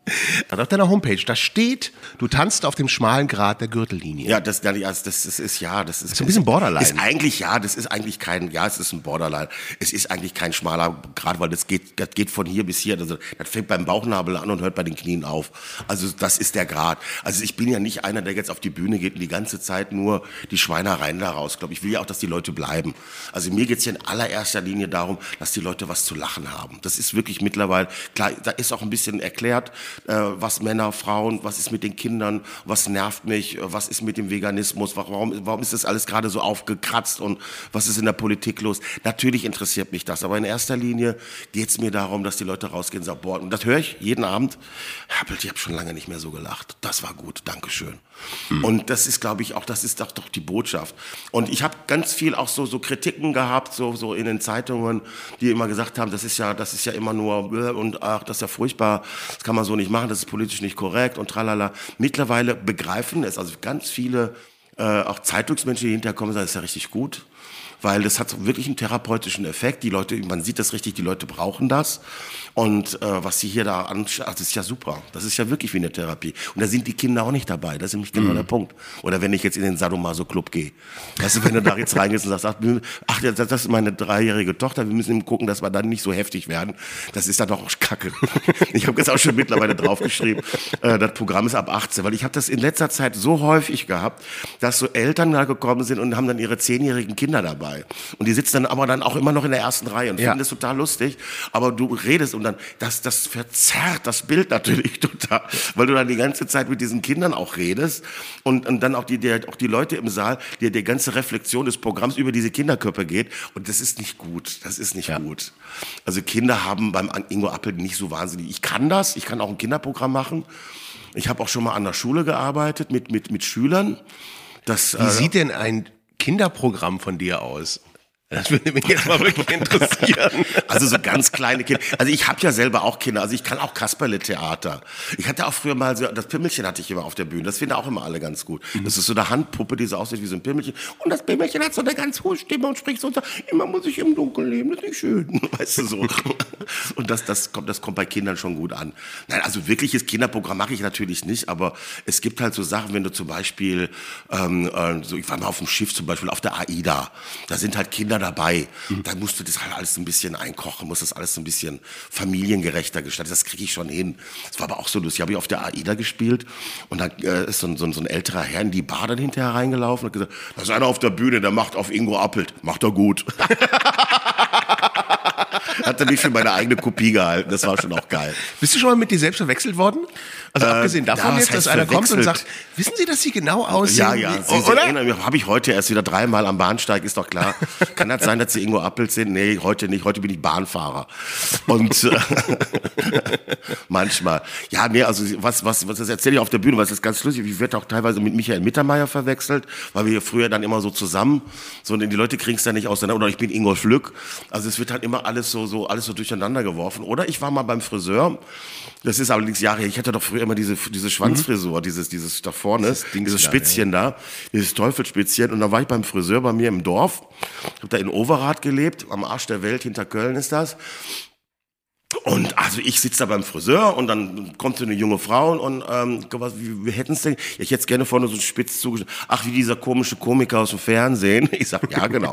Also auf deiner Homepage, da steht, du tanzt auf dem schmalen Grat der Gürtellinie. Ja, das, das, das, das ist, ja, das ist. So ein bisschen Borderline. Ist eigentlich, ja, das ist eigentlich kein, ja, es ist ein Borderline. Es ist eigentlich kein schmaler Grat, weil das geht, das geht von hier bis hier. Also, das fängt beim Bauchnabel an und hört bei den Knien auf. Also, das ist der Grat. Also, ich bin ja nicht einer, der jetzt auf die Bühne geht und die ganze Zeit nur die Schweinereien da rauskloppt. Ich will ja auch, dass die Leute bleiben. Also, mir geht's ja in allererster Linie darum, dass die Leute was zu lachen haben. Das ist wirklich mittlerweile, klar, da ist auch ein bisschen erklärt, äh, was Männer, Frauen, was ist mit den Kindern, was nervt mich, was ist mit dem Veganismus, warum, warum ist das alles gerade so aufgekratzt und was ist in der Politik los? Natürlich interessiert mich das, aber in erster Linie geht's mir darum, dass die Leute rausgehen und sagen, boah, und das höre ich jeden Abend, ich habe schon lange nicht mehr so gelacht, das war gut, Dankeschön. Mhm. Und das ist, glaube ich, auch, das ist doch, doch die Botschaft. Und ich habe ganz viel auch so, so Kritiken gehabt, so, so in den Zeitungen, die immer gesagt haben, das ist ja, das ist ja immer nur, und ach, das ist ja furchtbar, das kann man so nicht machen, das ist politisch nicht korrekt und tralala. Mittlerweile begreifen es, also ganz viele, äh, auch Zeitungsmenschen, die hinterkommen, sagen, das ist ja richtig gut. Weil das hat wirklich einen therapeutischen Effekt. Die Leute, man sieht das richtig, die Leute brauchen das. Und äh, was sie hier da anschauen, das ist ja super. Das ist ja wirklich wie eine Therapie. Und da sind die Kinder auch nicht dabei. Das ist nämlich genau mhm. der Punkt. Oder wenn ich jetzt in den Sadomaso-Club gehe. Weißt du, wenn du da jetzt reingehst und sagst, ach, das ist meine dreijährige Tochter, wir müssen eben gucken, dass wir dann nicht so heftig werden. Das ist dann doch auch Kacke. Ich habe jetzt auch schon mittlerweile draufgeschrieben, äh, das Programm ist ab achtzehn. Weil ich habe das in letzter Zeit so häufig gehabt, dass so Eltern da gekommen sind und haben dann ihre zehnjährigen Kinder dabei. Und die sitzen dann aber dann auch immer noch in der ersten Reihe und ja. finden das total lustig. Aber du redest und dann, das, das verzerrt das Bild natürlich total, weil du dann die ganze Zeit mit diesen Kindern auch redest und, und dann auch die, die, auch die Leute im Saal, die, die ganze Reflexion des Programms über diese Kinderköpfe geht. Und das ist nicht gut. Das ist nicht ja. gut. Also Kinder haben beim Ingo Appelt nicht so wahnsinnig. Ich kann das. Ich kann auch ein Kinderprogramm machen. Ich habe auch schon mal an der Schule gearbeitet mit, mit, mit Schülern. Das, Wie äh, sieht denn ein Kinderprogramm von dir aus? Das würde mich jetzt mal wirklich interessieren. Also so ganz kleine Kinder. Also ich habe ja selber auch Kinder. Also ich kann auch Kasperle-Theater. Ich hatte auch früher mal so, das Pimmelchen hatte ich immer auf der Bühne. Das finden auch immer alle ganz gut. Mhm. Das ist so eine Handpuppe, die so aussieht wie so ein Pimmelchen. Und das Pimmelchen hat so eine ganz hohe Stimme und spricht so und sagt, immer muss ich im Dunkeln leben, das ist nicht schön. Weißt du so. Und das, das kommt, das kommt bei Kindern schon gut an. Nein, also wirkliches Kinderprogramm mache ich natürlich nicht, aber es gibt halt so Sachen, wenn du zum Beispiel, ähm, so, ich war mal auf dem Schiff zum Beispiel, auf der AIDA. Da sind halt Kinder dabei. Mhm. Da musst du das halt alles ein bisschen einkochen, musst das alles ein bisschen familiengerechter gestalten. Das kriege ich schon hin. Das war aber auch so lustig. Ich habe auf der AIDA gespielt und da äh, ist so ein, so, ein, so ein älterer Herr in die Bar dann hinterher reingelaufen und hat gesagt, da ist einer auf der Bühne, der macht auf Ingo Appelt. Macht er gut. Hat er mich für meine eigene Kopie gehalten. Das war schon auch geil. Bist du schon mal mit dir selbst verwechselt worden? Also äh, abgesehen davon ja, jetzt, dass einer kommt und sagt, wissen Sie, dass Sie genau aussehen? Ja, ja. Sie, Sie erinnern, habe ich heute erst wieder dreimal am Bahnsteig, ist doch klar. Kann das sein, dass Sie Ingo Appelt sind? Nee, heute nicht. Heute bin ich Bahnfahrer. Und äh, manchmal. Ja, nee, also was, was, was das erzähle ich auf der Bühne, was ist ganz lustig. Ich werde auch teilweise mit Michael Mittermeier verwechselt, weil wir früher dann immer so zusammen, so, und die Leute kriegen es dann nicht auseinander. Oder ich bin Ingolf Lück. Also es wird halt immer alles so, so, alles so durcheinander geworfen. Oder ich war mal beim Friseur. Das ist allerdings Jahre her. Ich hatte doch früher immer diese, diese Schwanzfrisur, mhm. dieses, dieses da vorne, dieses, dieses Spitzchen da, ja. dieses Teufelsspitzchen. Und dann war ich beim Friseur bei mir im Dorf. Ich habe da in Overath gelebt, am Arsch der Welt, hinter Köln ist das. Und also ich sitze da beim Friseur und dann kommt so eine junge Frau und ähm, was, wie, wie hätten es denn? Ja, ich hätte es gerne vorne so spitz zugeschnitten. Ach, wie dieser komische Komiker aus dem Fernsehen. Ich sag, ja, genau.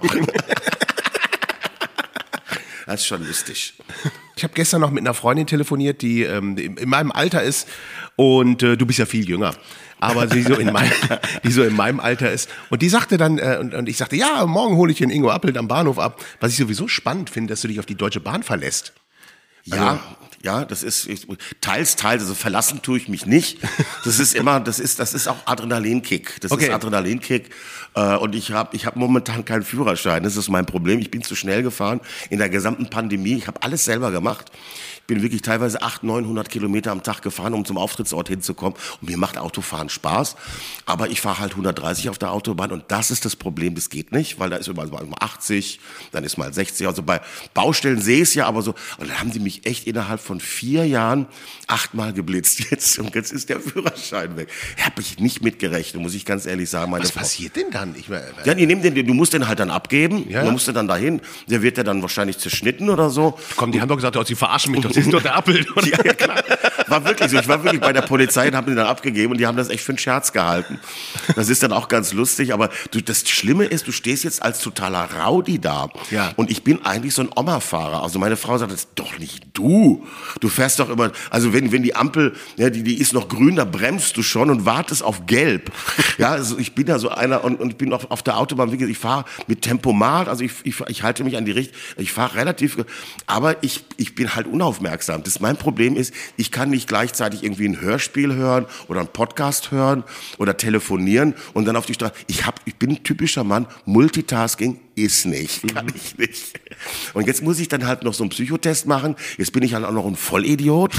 Das ist schon lustig. Ich habe gestern noch mit einer Freundin telefoniert, die ähm, in meinem Alter ist und äh, du bist ja viel jünger. Aber die so in meinem, die so in meinem Alter ist. Und die sagte dann, äh, und, und ich sagte, ja, morgen hole ich den Ingo Appelt am Bahnhof ab. Was ich sowieso spannend finde, dass du dich auf die Deutsche Bahn verlässt. Ja, also, ja, das ist ich, teils, teils. Also verlassen tue ich mich nicht. Das ist immer, das ist, das ist auch Adrenalinkick. Das okay. ist Adrenalinkick. Äh, und ich habe, ich habe momentan keinen Führerschein. Das ist mein Problem. Ich bin zu schnell gefahren in der gesamten Pandemie. Ich habe alles selber gemacht. Ich bin wirklich teilweise achthundert, neunhundert Kilometer am Tag gefahren, um zum Auftrittsort hinzukommen. Und mir macht Autofahren Spaß. Aber ich fahre halt hundertdreißig auf der Autobahn. Und das ist das Problem. Das geht nicht, weil da ist immer mal achtzig, dann ist mal sechzig. Also bei Baustellen sehe ich es ja, aber so. Und dann haben die mich echt innerhalb von vier Jahren achtmal geblitzt. Jetzt, und jetzt ist der Führerschein weg. Habe ich nicht mitgerechnet, muss ich ganz ehrlich sagen. Meine Was Frau. passiert denn dann? Ich meine, ja, die nehmen den, du musst den halt dann abgeben. Ja. Du musst den dann dahin. Der wird ja dann wahrscheinlich zerschnitten oder so. Komm, die haben doch gesagt, oh, sie verarschen mich doch. Sie sind doch der Appelt. Oder? Ja, ja, klar. war wirklich so. Ich war wirklich bei der Polizei und habe ihn dann abgegeben und die haben das echt für einen Scherz gehalten. Das ist dann auch ganz lustig, aber du, das Schlimme ist, du stehst jetzt als totaler Rowdy da. Ja. Und ich bin eigentlich so ein Oma-Fahrer. Also meine Frau sagt, das ist doch nicht du. Du fährst doch immer, also wenn, wenn die Ampel, ja, die, die ist noch grün, da bremst du schon und wartest auf gelb. Ja, also ich bin ja so einer und, und ich bin auf, auf der Autobahn, wie gesagt, ich fahre mit Tempomat, also ich, ich, ich halte mich an die Richtung, ich fahre relativ, aber ich, ich bin halt unaufmerksam. Das mein Problem ist, ich kann nicht gleichzeitig irgendwie ein Hörspiel hören oder einen Podcast hören oder telefonieren und dann auf die Straße. Ich hab, ich bin ein typischer Mann, Multitasking ist nicht, kann ich nicht. Und jetzt muss ich dann halt noch so einen Psychotest machen. Jetzt bin ich halt auch noch ein Vollidiot.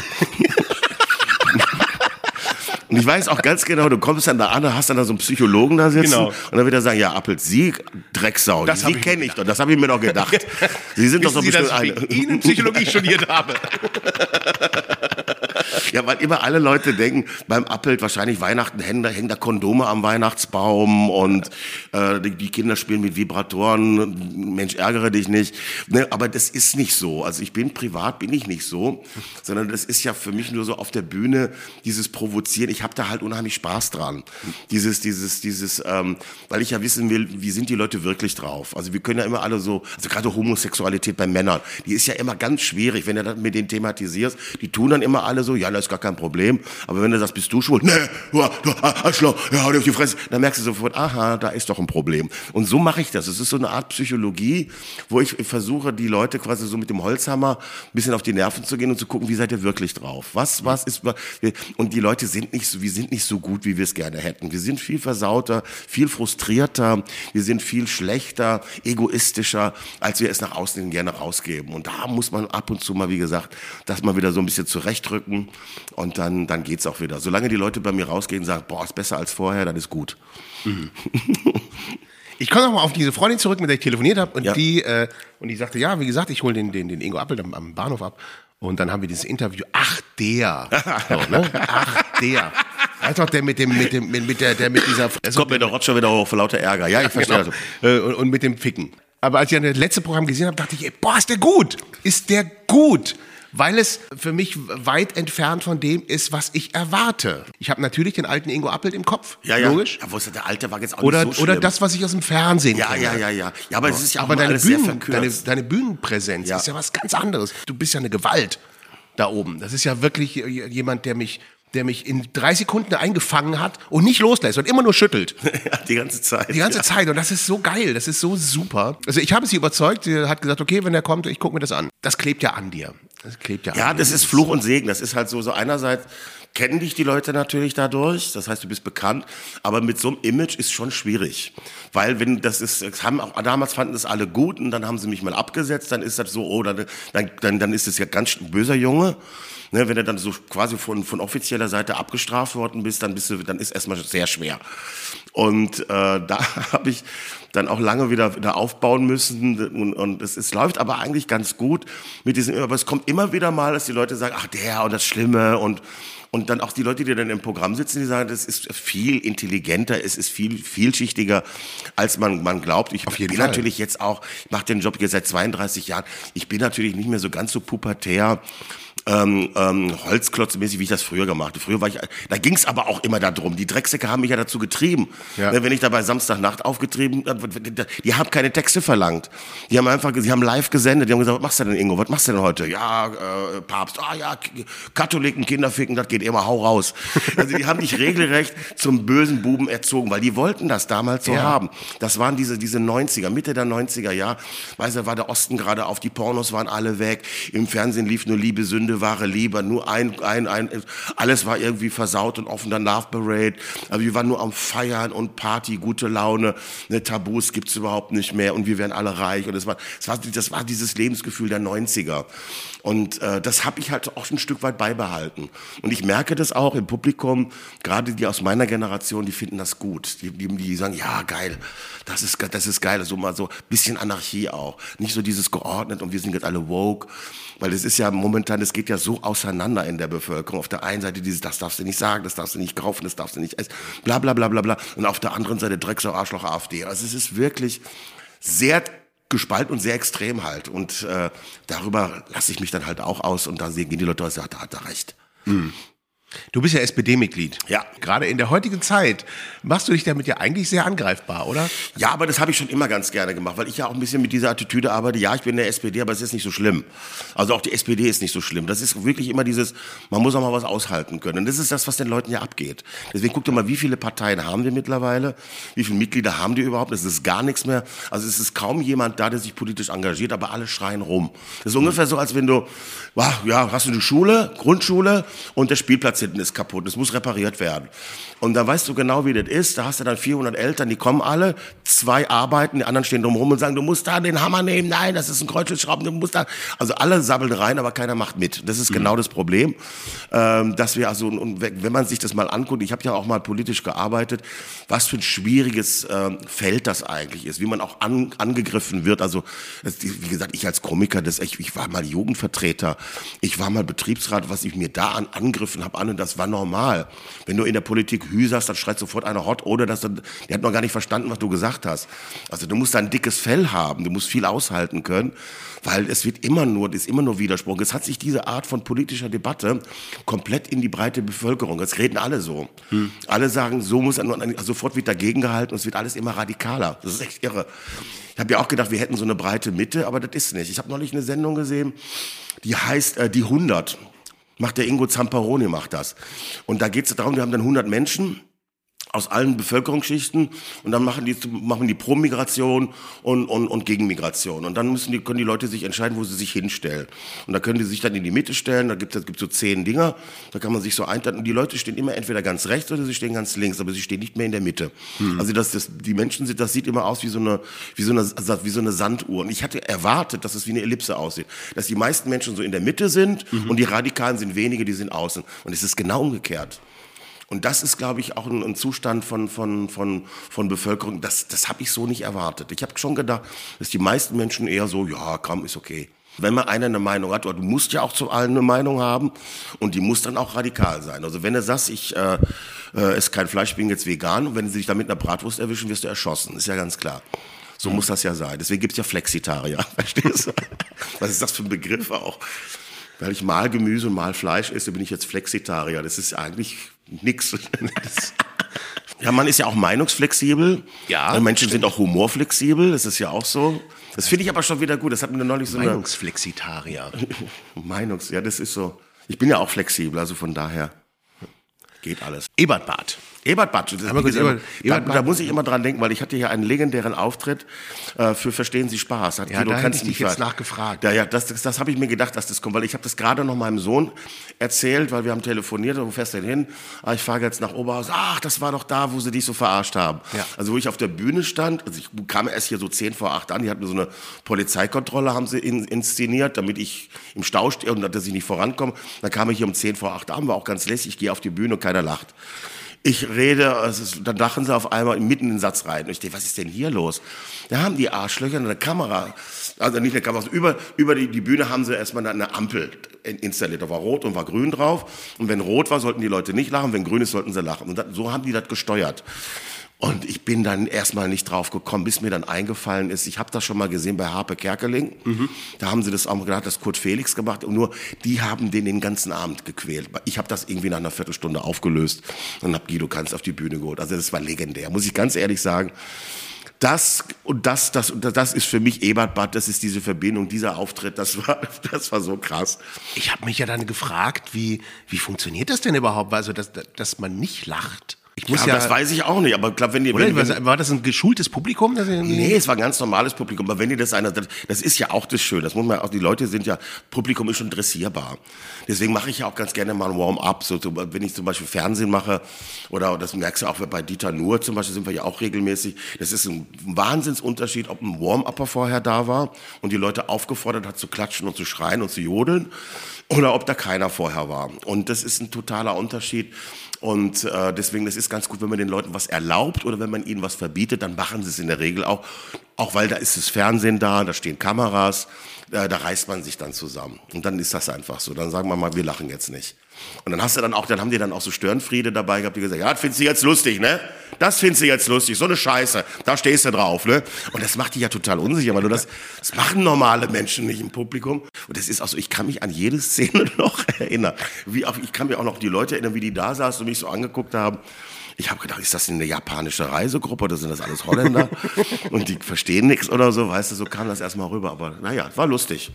Und ich weiß auch ganz genau, du kommst dann da an, hast dann da so einen Psychologen da sitzen Genau. und dann wird er sagen, ja, Appelt, Sie, Drecksau, Das hab Sie ich kenne mir ich doch, das habe ich mir doch gedacht. Sie sind doch so Wissen Sie, bestimmt dass ich eine. wegen Ihnen Psychologie studiert habe? Ja, weil immer alle Leute denken, beim Appelt wahrscheinlich Weihnachten hängen da, hängen da Kondome am Weihnachtsbaum und äh, die, die Kinder spielen mit Vibratoren, Mensch, ärgere dich nicht. Ne, aber das ist nicht so. Also ich bin privat, bin ich nicht so, sondern das ist ja für mich nur so auf der Bühne dieses Provozieren. Ich habe da halt unheimlich Spaß dran. Dieses, dieses, dieses, ähm, weil ich ja wissen will, wie sind die Leute wirklich drauf. Also wir können ja immer alle so, also gerade Homosexualität bei Männern, die ist ja immer ganz schwierig, wenn du das mit denen thematisierst. Die tun dann immer alle so, ja, das ist gar kein Problem. Aber wenn du sagst, bist du schwul? Nee, ja, du Arschloch, ja, hau dir auf die Fresse. Dann merkst du sofort, aha, da ist doch ein Problem. Und so mache ich das. Es ist so eine Art Psychologie, wo ich versuche, die Leute quasi so mit dem Holzhammer ein bisschen auf die Nerven zu gehen und zu gucken, wie seid ihr wirklich drauf? Was, was ist, und die Leute sind nicht so, wir sind nicht so gut, wie wir es gerne hätten. Wir sind viel versauter, viel frustrierter, wir sind viel schlechter, egoistischer, als wir es nach außen gerne rausgeben. Und da muss man ab und zu mal, wie gesagt, das mal wieder so ein bisschen zurechtrücken und dann, dann geht's auch wieder. Solange die Leute bei mir rausgehen und sagen, boah, ist besser als vorher, dann ist gut. Mhm. Ich komme nochmal auf diese Freundin zurück, mit der ich telefoniert habe und Ja. die äh, und die sagte, ja, wie gesagt, ich hole den, den, den Ingo Appelt am, am Bahnhof ab. Und dann haben wir dieses Interview. Ach, der. So, ne? Ach, der. Weißt du, der mit dem, mit dem, mit, mit der, der mit dieser. Kommt mir der Rotscher wieder hoch vor lauter Ärger. Ja, ich verstehe Genau. das. Äh, Und, und mit dem Ficken. Aber als ich dann das letzte Programm gesehen habe, dachte ich, ey, boah, ist der gut. Ist der gut. Weil es für mich weit entfernt von dem ist, was ich erwarte. Ich habe natürlich den alten Ingo Appelt im Kopf, Ja, ja. logisch. Ja, wo ist der, der Alte war jetzt auch Oder, nicht so schlimm. oder das, was ich aus dem Fernsehen Ja, kenne. ja, ja, ja. Ja, aber es ist ja auch Aber immer deine, alles sehr Bühnen, deine, verkürzt. deine Bühnenpräsenz Ja. ist ja was ganz anderes. Du bist ja eine Gewalt da oben. Das ist ja wirklich jemand, der mich, der mich in drei Sekunden eingefangen hat und nicht loslässt und immer nur schüttelt. Ja, die ganze Zeit. Die ganze ja. Zeit. Und das ist so geil. Das ist so super. Also ich habe sie überzeugt. Sie hat gesagt, okay, wenn er kommt, ich gucke mir das an. Das klebt ja an dir. Das klebt ja, Ja, an dir. das ist Fluch und Segen. Das ist halt so, so einerseits kennen dich die Leute natürlich dadurch, das heißt, du bist bekannt, aber mit so einem Image ist schon schwierig, weil wenn das ist, das haben auch damals fanden das alle gut und dann haben sie mich mal abgesetzt, dann ist das so, oh, dann dann dann, dann ist es ja ganz ein böser Junge. Ne, wenn du dann so quasi von, von offizieller Seite abgestraft worden bist, dann bist du, dann ist erstmal sehr schwer. Und äh, da habe ich dann auch lange wieder, wieder aufbauen müssen und, und es, es läuft aber eigentlich ganz gut mit diesem, aber es kommt immer wieder mal, dass die Leute sagen, ach der und das Schlimme und und dann auch die Leute, die dann im Programm sitzen, die sagen, das ist viel intelligenter, es ist viel vielschichtiger, als man, man glaubt. Ich Auf jeden bin Fall. natürlich jetzt auch, ich mache den Job jetzt seit zweiunddreißig Jahren, ich bin natürlich nicht mehr so ganz so pubertär, ähm, ähm, holzklotzmäßig, wie ich das früher gemacht habe. Früher war ich, da ging es aber auch immer darum. Die Drecksäcke haben mich ja dazu getrieben. Ja. Ne, wenn ich da bei Samstagnacht aufgetrieben, die haben keine Texte verlangt. Die haben einfach, die haben live gesendet. Die haben gesagt, was machst du denn, Ingo? Was machst du denn heute? Ja, äh, Papst. Ah ja, K- Katholiken, Kinder ficken, das geht immer, hau raus. Also die haben dich regelrecht zum bösen Buben erzogen, weil die wollten das damals so Ja. haben. Das waren diese, diese neunziger, Mitte der neunziger Jahre. Weißt du, war der Osten gerade auf, die Pornos waren alle weg. Im Fernsehen lief nur Liebe, Sünde, wahre Liebe. Nur ein, ein, ein, alles war irgendwie versaut und offen. Dann Love Parade. Aber wir waren nur am Feiern und Party, gute Laune. Ne, Tabus gibt's überhaupt nicht mehr und wir werden alle reich. Und das war, das war, das war dieses Lebensgefühl der neunziger. Und äh, das habe ich halt auch ein Stück weit beibehalten. Und ich merke das auch im Publikum, gerade die aus meiner Generation, die finden das gut. Die, die, die sagen, ja, geil, das ist, das ist geil. So mal so ein bisschen Anarchie auch. Nicht so dieses geordnet und wir sind jetzt alle woke. Weil das ist ja momentan, das geht ja so auseinander in der Bevölkerung. Auf der einen Seite dieses, das darfst du nicht sagen, das darfst du nicht kaufen, das darfst du nicht essen, bla bla bla bla bla. Und auf der anderen Seite Drecksau, Arschloch, AfD. Also es ist wirklich sehr gespalten und sehr extrem halt. Und äh, darüber lasse ich mich dann halt auch aus und da gehen die Leute aus, ja, da hat er recht. Mhm. Du bist ja S P D-Mitglied. Ja. Gerade in der heutigen Zeit machst du dich damit ja eigentlich sehr angreifbar, oder? Ja, aber das habe ich schon immer ganz gerne gemacht, weil ich ja auch ein bisschen mit dieser Attitüde arbeite. Ja, ich bin in der S P D, aber es ist nicht so schlimm. Also auch die S P D ist nicht so schlimm. Das ist wirklich immer dieses, man muss auch mal was aushalten können. Und das ist das, was den Leuten ja abgeht. Deswegen guck doch mal, wie viele Parteien haben wir mittlerweile? Wie viele Mitglieder haben die überhaupt? Es ist gar nichts mehr. Also es ist kaum jemand da, der sich politisch engagiert, aber alle schreien rum. Das ist ungefähr so, als wenn du, ja, hast du eine Schule, Grundschule und der Spielplatz hinten ist kaputt. Das muss repariert werden. Und da weißt du genau, wie das ist. Da hast du dann vierhundert Eltern, die kommen alle, zwei arbeiten, die anderen stehen drumherum und sagen, du musst da den Hammer nehmen, nein, das ist ein Kreuzschlitzschrauben, du musst da. Also alle sabbeln rein, aber keiner macht mit. Das ist mhm. genau das Problem, ähm, dass wir also, und wenn man sich das mal anguckt, ich habe ja auch mal politisch gearbeitet, was für ein schwieriges ähm, Feld das eigentlich ist, wie man auch an, angegriffen wird. Also das, wie gesagt, ich als Komiker, das, ich, ich war mal Jugendvertreter, ich war mal Betriebsrat, was ich mir da an Angriffen habe an und das war normal. Wenn du in der Politik hüserst, dann schreit sofort einer Hot, oder dass der hat noch gar nicht verstanden, was du gesagt hast. Also du musst da ein dickes Fell haben, du musst viel aushalten können, weil es wird immer nur, es ist immer nur Widerspruch. Es hat sich diese Art von politischer Debatte komplett in die breite Bevölkerung. Jetzt reden alle so. Hm. Alle sagen, so muss er, sofort wird dagegen gehalten und es wird alles immer radikaler. Das ist echt irre. Ich habe ja auch gedacht, wir hätten so eine breite Mitte, aber das ist nicht. Ich habe neulich eine Sendung gesehen, die heißt äh, Die hundert. Macht der Ingo Zamparoni, macht das. Und da geht es darum, wir haben dann hundert Menschen aus allen Bevölkerungsschichten und dann machen die machen die Pro-Migration und, und, und Gegen-Migration. Und dann müssen die, können die Leute sich entscheiden, wo sie sich hinstellen. Und da können die sich dann in die Mitte stellen, da gibt es gibt so zehn Dinger, da kann man sich so einteilen. Und die Leute stehen immer entweder ganz rechts oder sie stehen ganz links, aber sie stehen nicht mehr in der Mitte. Hm. Also das, das, die Menschen sind, das sieht immer aus wie so eine, wie so eine, wie so eine Sanduhr. Und ich hatte erwartet, dass es wie eine Ellipse aussieht. Dass die meisten Menschen so in der Mitte sind mhm. und die Radikalen sind wenige, die sind außen. Und es ist genau umgekehrt. Und das ist, glaube ich, auch ein, ein Zustand von, von, von, von Bevölkerung, das, das habe ich so nicht erwartet. Ich habe schon gedacht, dass die meisten Menschen eher so, ja, komm, ist okay. Wenn mal einer eine Meinung hat, du musst ja auch zu allen eine Meinung haben und die muss dann auch radikal sein. Also wenn du sagst, ich äh, äh, esse kein Fleisch, ich bin jetzt vegan und wenn sie dich da mit einer Bratwurst erwischen, wirst du erschossen, ist ja ganz klar. So mhm. muss das ja sein. Deswegen gibt's ja Flexitarier, verstehst du? Was ist das für ein Begriff auch? Weil ich mal Gemüse und mal Fleisch esse, bin ich jetzt Flexitarier. Das ist eigentlich nix. Das, ja, man ist ja auch meinungsflexibel. Ja. Menschen stimmt. sind auch humorflexibel. Das ist ja auch so. Das finde ich aber schon wieder gut. Das hat mir neulich so eine Meinungsflexitarier. Meinungs, ja, das ist so. Ich bin ja auch flexibel, also von daher geht alles. Ebert Barth. Ebert Barth. Das, Ebert, Ebert, Ebert da, da muss ich immer dran denken, weil ich hatte hier einen legendären Auftritt äh, für Verstehen Sie Spaß. Hat ja, Guido da hätte ich dich jetzt nachgefragt. Ja, ja, das, das, das habe ich mir gedacht, dass das kommt, weil ich habe das gerade noch meinem Sohn erzählt, weil wir haben telefoniert, wo fährst du denn hin? Ah, ich fahre jetzt nach Oberhaus. Ach, das war doch da, wo sie dich so verarscht haben. Ja. Also wo ich auf der Bühne stand, also ich kam erst hier so zehn vor acht an, die hatten so eine Polizeikontrolle, haben sie in, inszeniert, damit ich im Stau stehe und dass ich nicht vorankomme. Dann kam ich hier um zehn vor acht an, war auch ganz lässig, ich gehe auf die Bühne und keiner lacht. Ich rede, es ist, dann lachen sie auf einmal mitten in den Satz rein. Und ich denke, was ist denn hier los? Da haben die Arschlöcher eine Kamera, also nicht eine Kamera, also über, über die, die Bühne haben sie erstmal eine Ampel installiert. Da war rot und war grün drauf. Und wenn rot war, sollten die Leute nicht lachen, wenn grün ist, sollten sie lachen. Und das, so haben die das gesteuert. Und ich bin dann erstmal nicht drauf gekommen, bis mir dann eingefallen ist, ich habe das schon mal gesehen bei Harpe Kerkeling, mhm. da haben sie das auch gedacht, das Kurt Felix gemacht, und nur die haben den den ganzen Abend gequält. Ich habe das irgendwie nach einer Viertelstunde aufgelöst und habe Guido Kanz auf die Bühne geholt. Also das war legendär, muss ich ganz ehrlich sagen. Das und das, das, das ist für mich Ebert Barth, das ist diese Verbindung, dieser Auftritt, das war, das war so krass. Ich habe mich ja dann gefragt, wie, wie funktioniert das denn überhaupt, also dass, dass man nicht lacht? Ich muss ja, ja, das weiß ich auch nicht, aber glaub, wenn die, oder, wenn, wenn, war das ein geschultes Publikum? Das nee, es war ein ganz normales Publikum, aber wenn die das einer, das, das ist ja auch das Schöne, das muss man auch, die Leute sind ja, Publikum ist schon dressierbar. Deswegen mache ich ja auch ganz gerne mal ein Warm-up, so, wenn ich zum Beispiel Fernsehen mache, oder das merkst du auch bei Dieter Nuhr zum Beispiel, sind wir ja auch regelmäßig, das ist ein Wahnsinnsunterschied, ob ein Warm-upper vorher da war und die Leute aufgefordert hat zu klatschen und zu schreien und zu jodeln, oder ob da keiner vorher war. Und das ist ein totaler Unterschied. Und äh, deswegen, das ist ganz gut, wenn man den Leuten was erlaubt oder wenn man ihnen was verbietet, dann machen sie es in der Regel auch. Auch weil da ist das Fernsehen da, da stehen Kameras, äh, da reißt man sich dann zusammen. Und dann ist das einfach so. Dann sagen wir mal, wir lachen jetzt nicht. Und dann hast du dann auch, dann haben die dann auch so Störenfriede dabei gehabt, die gesagt, ja, das findest du jetzt lustig, ne? Das findest du jetzt lustig, so eine Scheiße, da stehst du drauf, ne? Und das macht dich ja total unsicher, weil du das, das machen normale Menschen nicht im Publikum. Und das ist auch so, ich kann mich an jede Szene noch erinnern. Wie auch, ich kann mir auch noch die Leute erinnern, wie die da saßen und mich so angeguckt haben. Ich habe gedacht, ist das eine japanische Reisegruppe oder sind das alles Holländer? Und die verstehen nichts oder so, weißt du, so kam das erstmal rüber. Aber naja, war lustig.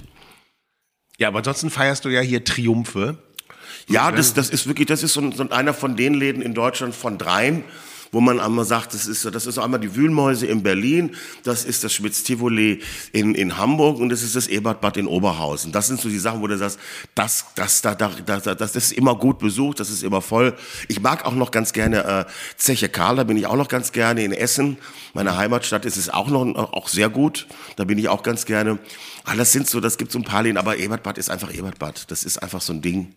Ja, aber ansonsten feierst du ja hier Triumphe. Ja, das, das ist wirklich, das ist so, so einer von den Läden in Deutschland von dreien, wo man einmal sagt, das ist, das ist einmal die Wühlmäuse in Berlin, das ist das Schmitz-Tivoli in, in Hamburg und das ist das Ebertbad in Oberhausen. Das sind so die Sachen, wo du sagst, das, das, da, da, das, das, das ist immer gut besucht, das ist immer voll. Ich mag auch noch ganz gerne äh, Zeche Karl, da bin ich auch noch ganz gerne in Essen. Meine Heimatstadt ist es auch noch auch sehr gut, da bin ich auch ganz gerne. Aber das sind so, das gibt so ein paar Läden, aber Ebertbad ist einfach Ebertbad. Das ist einfach so ein Ding.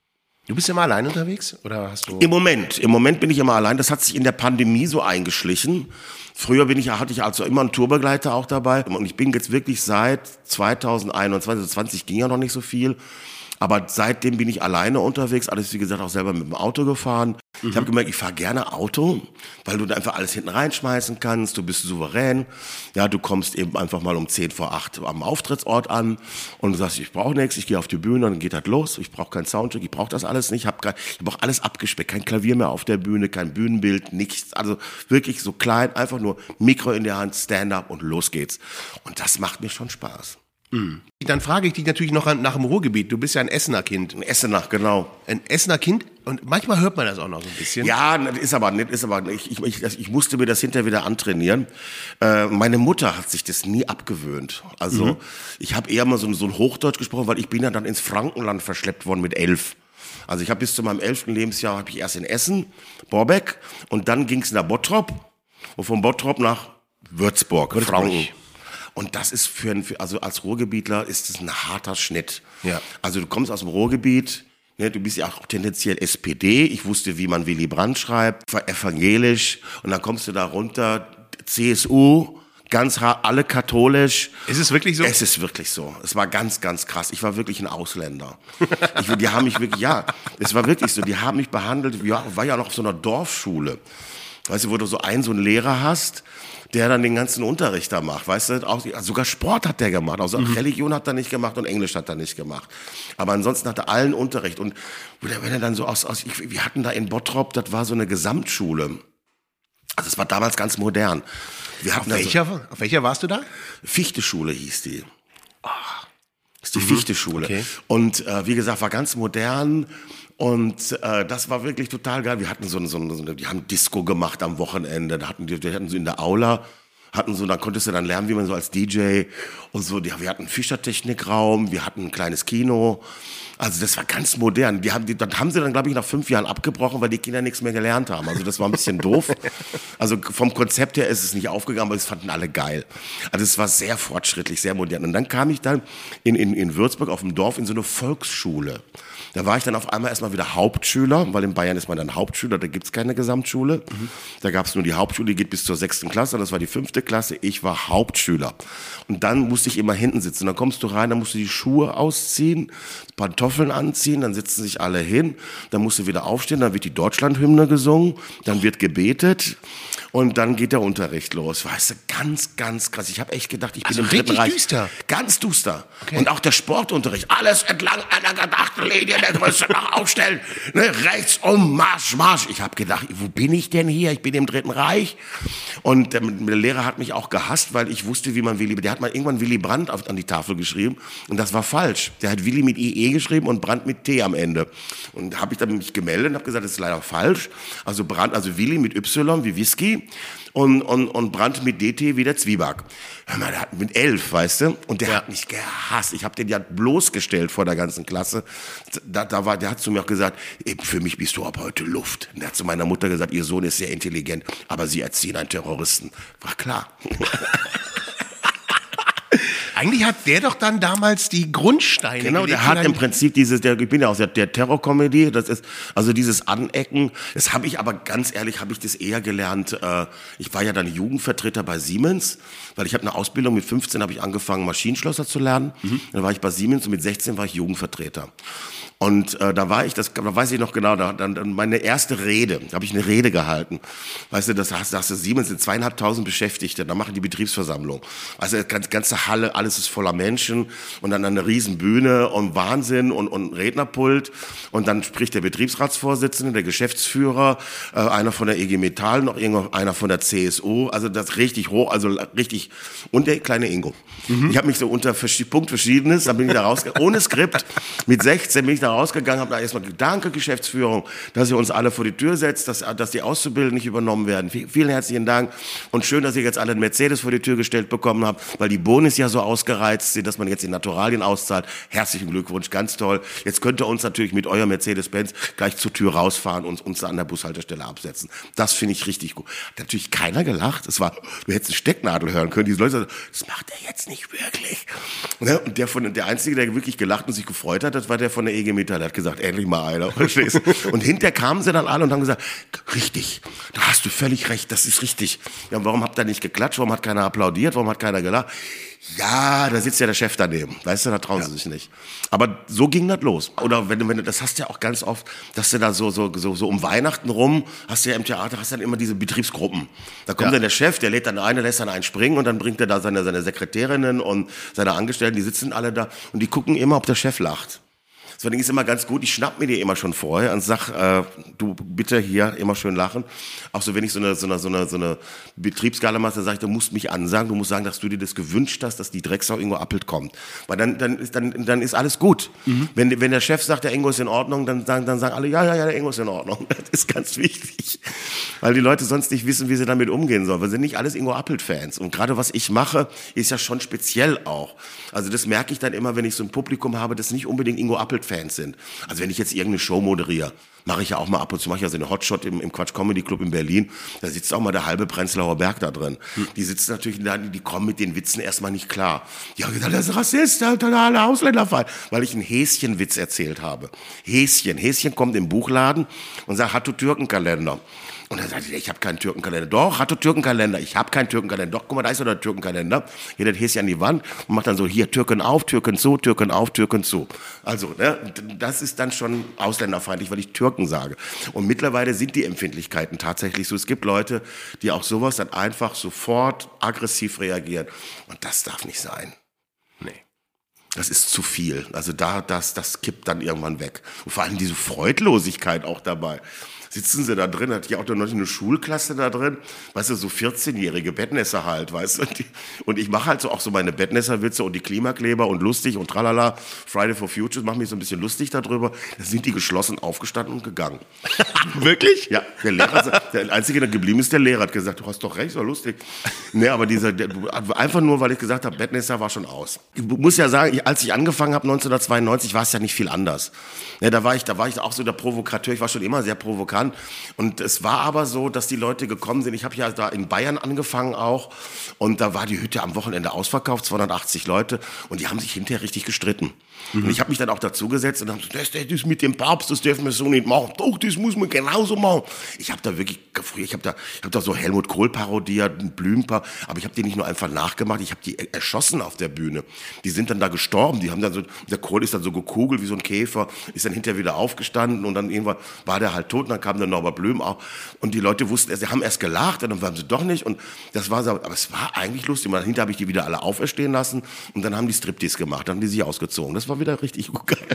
Du bist immer allein unterwegs? Oder hast du? Im Moment. Im Moment bin ich immer allein. Das hat sich in der Pandemie so eingeschlichen. Früher bin ich, hatte ich also immer einen Tourbegleiter auch dabei. Und ich bin jetzt wirklich seit zweitausendeinundzwanzig, also zwanzig ging ja noch nicht so viel. Aber seitdem bin ich alleine unterwegs. Alles, wie gesagt, auch selber mit dem Auto gefahren. Mhm. Ich habe gemerkt, ich fahre gerne Auto, weil du da einfach alles hinten reinschmeißen kannst. Du bist souverän. Ja, du kommst eben einfach mal um zehn vor acht am Auftrittsort an und du sagst, ich brauche nichts, ich gehe auf die Bühne und dann geht das los. Ich brauche keinen Soundcheck, ich brauche das alles nicht. Ich habe hab auch alles abgespeckt. Kein Klavier mehr auf der Bühne, kein Bühnenbild, nichts. Also wirklich so klein, einfach nur Mikro in der Hand, Stand-up und los geht's. Und das macht mir schon Spaß. Mhm. Dann frage ich dich natürlich noch nach dem Ruhrgebiet. Du bist ja ein Essener Kind. Ein Essener, genau. Ein Essener Kind und manchmal hört man das auch noch so ein bisschen. Ja, das ist aber nicht, ist aber nicht. Ich, ich, ich musste mir das hinterher wieder antrainieren. Äh, meine Mutter hat sich das nie abgewöhnt. Also mhm. ich habe eher mal so, so ein Hochdeutsch gesprochen, weil ich bin ja dann ins Frankenland verschleppt worden mit elf. Also ich habe bis zu meinem elften Lebensjahr habe ich erst in Essen, Borbeck und dann ging es nach Bottrop und von Bottrop nach Würzburg, Würzburg. Franken. Und das ist für, für also als Ruhrgebietler ist das ein harter Schnitt. Ja. Also du kommst aus dem Ruhrgebiet, ne, du bist ja auch tendenziell S P D. Ich wusste, wie man Willy Brandt schreibt, war evangelisch. Und dann kommst du da runter, C S U, ganz hart, alle katholisch. Ist es wirklich so? Es ist wirklich so. Es war ganz, ganz krass. Ich war wirklich ein Ausländer. ich, die haben mich wirklich, ja, es war wirklich so. Die haben mich behandelt, ja, war ja noch auf so einer Dorfschule. Weißt du, wo du so einen, so einen Lehrer hast, der dann den ganzen Unterricht da macht, weißt du, auch, sogar Sport hat der gemacht, also mhm. Religion hat er nicht gemacht und Englisch hat er nicht gemacht, aber ansonsten hat er allen Unterricht und wenn er dann so aus, aus ich, wir hatten da in Bottrop, das war so eine Gesamtschule, also es war damals ganz modern. Wir hatten auf, welcher, so, auf welcher warst du da? Fichteschule hieß die. Oh, das ist die mhm. Fichteschule. Okay. Und äh, wie gesagt, war ganz modern. Und äh, das war wirklich total geil. Wir hatten so eine, so eine, so eine die haben Disco gemacht am Wochenende. Da hatten die, die hatten so in der Aula, hatten so, da konntest du dann lernen, wie man so als D J und so. Die, wir hatten einen Fischertechnikraum, wir hatten ein kleines Kino. Also das war ganz modern. Die haben, die, das haben sie dann, glaube ich, nach fünf Jahren abgebrochen, weil die Kinder nichts mehr gelernt haben. Also das war ein bisschen doof. Also vom Konzept her ist es nicht aufgegangen, aber es fanden alle geil. Also es war sehr fortschrittlich, sehr modern. Und dann kam ich dann in, in, in Würzburg auf dem Dorf in so eine Volksschule. Da war ich dann auf einmal erstmal wieder Hauptschüler, weil in Bayern ist man dann Hauptschüler, da gibt's keine Gesamtschule. Mhm. Da gab's nur die Hauptschule, die geht bis zur sechsten Klasse, das war die fünfte Klasse, ich war Hauptschüler. Und dann musste ich immer hinten sitzen. Dann kommst du rein, dann musst du die Schuhe ausziehen, Pantoffeln anziehen, dann sitzen sich alle hin, dann musst du wieder aufstehen, dann wird die Deutschlandhymne gesungen, dann wird gebetet und dann geht der Unterricht los. Weißt du, ganz, ganz krass. Ich habe echt gedacht, ich bin also im Dritten Reich. Düster. Ganz duster. Okay. Und auch der Sportunterricht, alles entlang einer gedachten Linie, der Größe nach aufstellen, ne, rechts um, Marsch, Marsch. Ich habe gedacht, wo bin ich denn hier? Ich bin im Dritten Reich. Und der, der Lehrer hat mich auch gehasst, weil ich wusste, wie man Willy, der hat mal irgendwann Willy Brandt auf, an die Tafel geschrieben und das war falsch. Der hat Willy mit I E geschrieben und Brandt mit T am Ende. Und habe ich dann mich gemeldet und habe gesagt, das ist leider falsch. Also Brandt, also Willy mit Y wie Whisky und, und, und Brandt mit D T wie der Zwieback. Hör mal, der hat mit elf, weißt du? Und der ja. hat mich gehasst. Ich habe den ja bloßgestellt vor der ganzen Klasse. Da, da war, der hat zu mir auch gesagt, für mich bist du ab heute Luft. Und der hat zu meiner Mutter gesagt, ihr Sohn ist sehr intelligent, aber sie erziehen einen Terroristen. War klar. Eigentlich hat der doch dann damals die Grundsteine. Genau, der hat im Prinzip dieses, der, ich bin ja aus der, der Terrorkomödie, das ist, also dieses Anecken, das habe ich aber ganz ehrlich, habe ich das eher gelernt, äh, ich war ja dann Jugendvertreter bei Siemens, weil ich habe eine Ausbildung, mit fünfzehn habe ich angefangen, Maschinenschlosser zu lernen, mhm. Dann war ich bei Siemens und mit sechzehn war ich Jugendvertreter. Und äh, da war ich, das da weiß ich noch genau, da, dann, dann meine erste Rede, da habe ich eine Rede gehalten. Weißt du, das hast, hast du Siemens sind zweieinhalbtausend Beschäftigte, da machen die Betriebsversammlung. Also ganze, ganze Halle, alles ist voller Menschen und dann eine riesen Bühne und Wahnsinn und, und ein Rednerpult. Und dann spricht der Betriebsratsvorsitzende, der Geschäftsführer, äh, einer von der E G Metall, noch einer von der C S U. Also das richtig hoch, also richtig. Und der kleine Ingo. Mhm. Ich habe mich so unter Punkt Verschiedenes, dann bin ich da rausgegangen, ohne Skript. Mit sechzehn bin ich da rausgegangen, habe da erstmal danke Geschäftsführung, dass ihr uns alle vor die Tür setzt, dass, dass die Auszubildenden nicht übernommen werden. V- vielen herzlichen Dank und schön, dass ihr jetzt alle einen Mercedes vor die Tür gestellt bekommen habt, weil die Bonis ja so ausgereizt sind, dass man jetzt die Naturalien auszahlt. Herzlichen Glückwunsch, ganz toll. Jetzt könnt ihr uns natürlich mit eurem Mercedes-Benz gleich zur Tür rausfahren und uns an der Bushaltestelle absetzen. Das finde ich richtig gut. Hat natürlich keiner gelacht. Es war, du hättest eine Stecknadel hören können. Diese Leute sagen, das macht er jetzt nicht wirklich. Ne? Und der von, der Einzige, der wirklich gelacht und sich gefreut hat, das war der von der E G Metall. Der hat gesagt, endlich mal einer. Verstehst? Und hinterher kamen sie dann alle und haben gesagt, richtig, da hast du völlig recht, das ist richtig. Ja, warum habt ihr nicht geklatscht? Warum hat keiner applaudiert? Warum hat keiner gelacht? Ja, da sitzt ja der Chef daneben. Weißt du, da trauen ja. sie sich nicht. Aber so ging das los. Oder wenn du, wenn du, das hast du ja auch ganz oft, dass du da so, so, so, so um Weihnachten rum, hast du ja im Theater, hast du dann immer diese Betriebsgruppen. Da kommt ja. dann der Chef, der lädt dann einen, lässt dann einen springen und dann bringt er da seine, seine Sekretärinnen und seine Angestellten, die sitzen alle da und die gucken immer, ob der Chef lacht. Deswegen ist immer ganz gut, ich schnapp mir die immer schon vorher und sag, äh, du bitte hier immer schön lachen. Auch so, wenn ich so eine, so eine, so eine, so eine Betriebsgala mache, dann sag ich, du musst mich ansagen, du musst sagen, dass du dir das gewünscht hast, dass die Drecksau Ingo Appelt kommt. Weil dann, dann ist, dann, dann ist alles gut. Mhm. Wenn, wenn der Chef sagt, der Ingo ist in Ordnung, dann sagen, dann sagen alle, ja, ja, ja, der Ingo ist in Ordnung. Das ist ganz wichtig. Weil die Leute sonst nicht wissen, wie sie damit umgehen sollen. Wir sind nicht alles Ingo Appelt-Fans. Und gerade was ich mache, ist ja schon speziell auch. Also das merke ich dann immer, wenn ich so ein Publikum habe, das nicht unbedingt Ingo Appelt-Fans sind. Also wenn ich jetzt irgendeine Show moderiere, mache ich ja auch mal ab und zu, mache ich ja so eine Hotshot im, im Quatsch Comedy Club in Berlin, da sitzt auch mal der halbe Prenzlauer Berg da drin. Hm. Die sitzen natürlich da, die kommen mit den Witzen erstmal nicht klar. Die haben gesagt, das ist Rassist, der totale Ausländerfall, weil ich einen Häschenwitz erzählt habe. Häschen, Häschen kommt im Buchladen und sagt, hat du Türkenkalender? Und dann sagt er, ich habe keinen Türkenkalender. Doch, hat du Türkenkalender? Ich habe keinen Türkenkalender. Doch, guck mal, da ist doch der Türkenkalender. Hier, das Häschen an die Wand und macht dann so, hier, Türken auf, Türken zu, Türken auf, Türken zu. Also, ne, das ist dann schon ausländerfeindlich, weil ich Türken sage. Und mittlerweile sind die Empfindlichkeiten tatsächlich so. Es gibt Leute, die auch sowas dann einfach sofort aggressiv reagieren. Und das darf nicht sein. Nee. Das ist zu viel. Also da, das, das kippt dann irgendwann weg. Und vor allem diese Freudlosigkeit auch dabei. Sitzen sie da drin, hat ja auch noch eine Schulklasse da drin, weißt du, so vierzehnjährige Bettnässer halt, weißt du, und, die, und ich mache halt so auch so meine Bettnässerwitze und die Klimakleber und lustig und tralala, Friday for Future, mache mich so ein bisschen lustig darüber, da sind die geschlossen aufgestanden und gegangen. Wirklich? Ja, der Lehrer, der Einzige, der geblieben ist, der Lehrer hat gesagt, du hast doch recht, war lustig. Nee, aber dieser, der, einfach nur, weil ich gesagt habe, Bettnässer war schon aus. Ich muss ja sagen, als ich angefangen habe neunzehnhundertzweiundneunzig, war es ja nicht viel anders. Ja, da war ich, da war ich auch so der Provokateur, ich war schon immer sehr provokant. Und es war aber so, dass die Leute gekommen sind. Ich habe ja da in Bayern angefangen auch. Und da war die Hütte am Wochenende ausverkauft, zweihundertachtzig Leute. Und die haben sich hinterher richtig gestritten. Mhm. Und ich habe mich dann auch dazugesetzt und habe gesagt, das, das ist mit dem Papst, das dürfen wir so nicht machen. Doch, das muss man genauso machen. Ich habe da wirklich, ich habe da, ich habe da so Helmut Kohl parodiert, ein Blümper. Aber ich habe die nicht nur einfach nachgemacht, ich habe die erschossen auf der Bühne. Die sind dann da gestorben. Die haben dann so, der Kohl ist dann so gekugelt wie so ein Käfer, ist dann hinterher wieder aufgestanden und dann irgendwann war der halt tot und dann kam der Norbert Blüm auch. Und die Leute wussten, sie haben erst gelacht und dann waren sie doch nicht. Und das war so, aber es war eigentlich lustig. Und dahinter habe ich die wieder alle auferstehen lassen und dann haben die Striptease gemacht, dann haben die sich ausgezogen. Das war wieder richtig gut geil.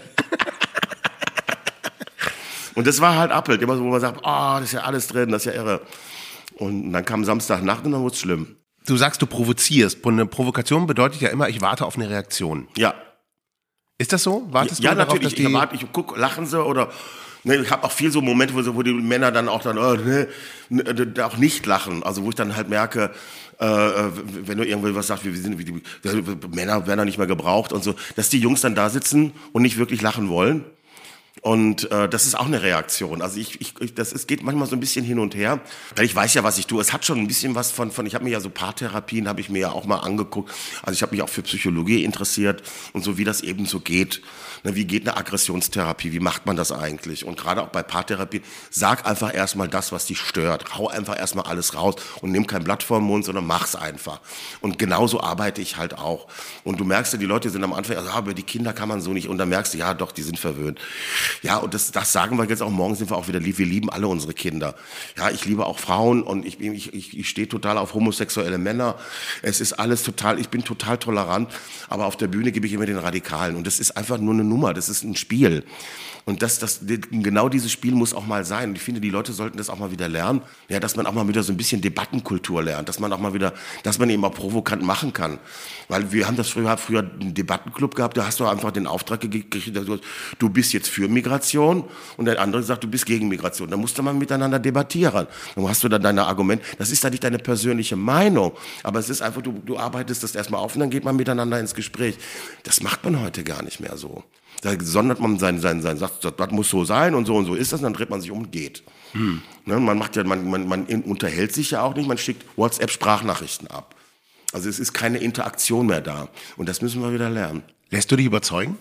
Und das war halt Appelt, immer so, wo man sagt, ah, oh, das ist ja alles drin, das ist ja irre. Und dann kam Samstagnacht und dann wurde es schlimm. Du sagst, du provozierst. Eine Provokation bedeutet ja immer, ich warte auf eine Reaktion. Ja. Ist das so? Wartest ja, du darauf, natürlich. dass die... Ich, warte, ich guck, lachen sie oder... Ne, ich habe auch viel so Momente, wo, so, wo die Männer dann auch dann oh, ne, ne, auch nicht lachen. Also wo ich dann halt merke, äh, wenn du irgendwie was sagst, wie, wie sind wie die, die Männer werden da nicht mehr gebraucht und so, dass die Jungs dann da sitzen und nicht wirklich lachen wollen. Und äh, das ist auch eine Reaktion. Also ich, ich, ich das ist, geht manchmal so ein bisschen hin und her. Weil ich weiß ja, was ich tue. Es hat schon ein bisschen was von, von ich habe mir ja so Paartherapien, habe ich mir ja auch mal angeguckt. Also ich habe mich auch für Psychologie interessiert und so, wie das eben so geht. Ne, wie geht eine Aggressionstherapie? Wie macht man das eigentlich? Und gerade auch bei Paartherapie, sag einfach erstmal das, was dich stört. Hau einfach erstmal alles raus und nimm kein Blatt vor den Mund, sondern mach's einfach. Und genauso arbeite ich halt auch. Und du merkst ja, die Leute sind am Anfang, also, aber die Kinder kann man so nicht. Und dann merkst du, ja doch, die sind verwöhnt. Ja, und das, das sagen wir jetzt auch, morgen sind wir auch wieder lieb, wir lieben alle unsere Kinder. Ja, ich liebe auch Frauen und ich, ich, ich, ich stehe total auf homosexuelle Männer. Es ist alles total, ich bin total tolerant, aber auf der Bühne gebe ich immer den Radikalen. Und das ist einfach nur eine Nummer, das ist ein Spiel. Und das, das, genau dieses Spiel muss auch mal sein. Und ich finde, die Leute sollten das auch mal wieder lernen, ja, dass man auch mal wieder so ein bisschen Debattenkultur lernt, dass man auch mal wieder, dass man eben auch provokant machen kann. Weil wir haben das früher, früher einen Debattenclub gehabt, da hast du einfach den Auftrag gekriegt, du bist jetzt für Migration und der andere sagt, du bist gegen Migration. Da musste man miteinander debattieren. Dann hast du dann deine Argumente, das ist dann nicht deine persönliche Meinung, aber es ist einfach, du, du arbeitest das erstmal auf und dann geht man miteinander ins Gespräch. Das macht man heute gar nicht mehr so. Da sondert man sein, sein, sein, sagt, das muss so sein und so und so ist das, und dann dreht man sich um und geht. Hm. Ne, man macht ja, man, man, man unterhält sich ja auch nicht, man schickt WhatsApp-Sprachnachrichten ab. Also es ist keine Interaktion mehr da. Und das müssen wir wieder lernen. Lässt du dich überzeugen?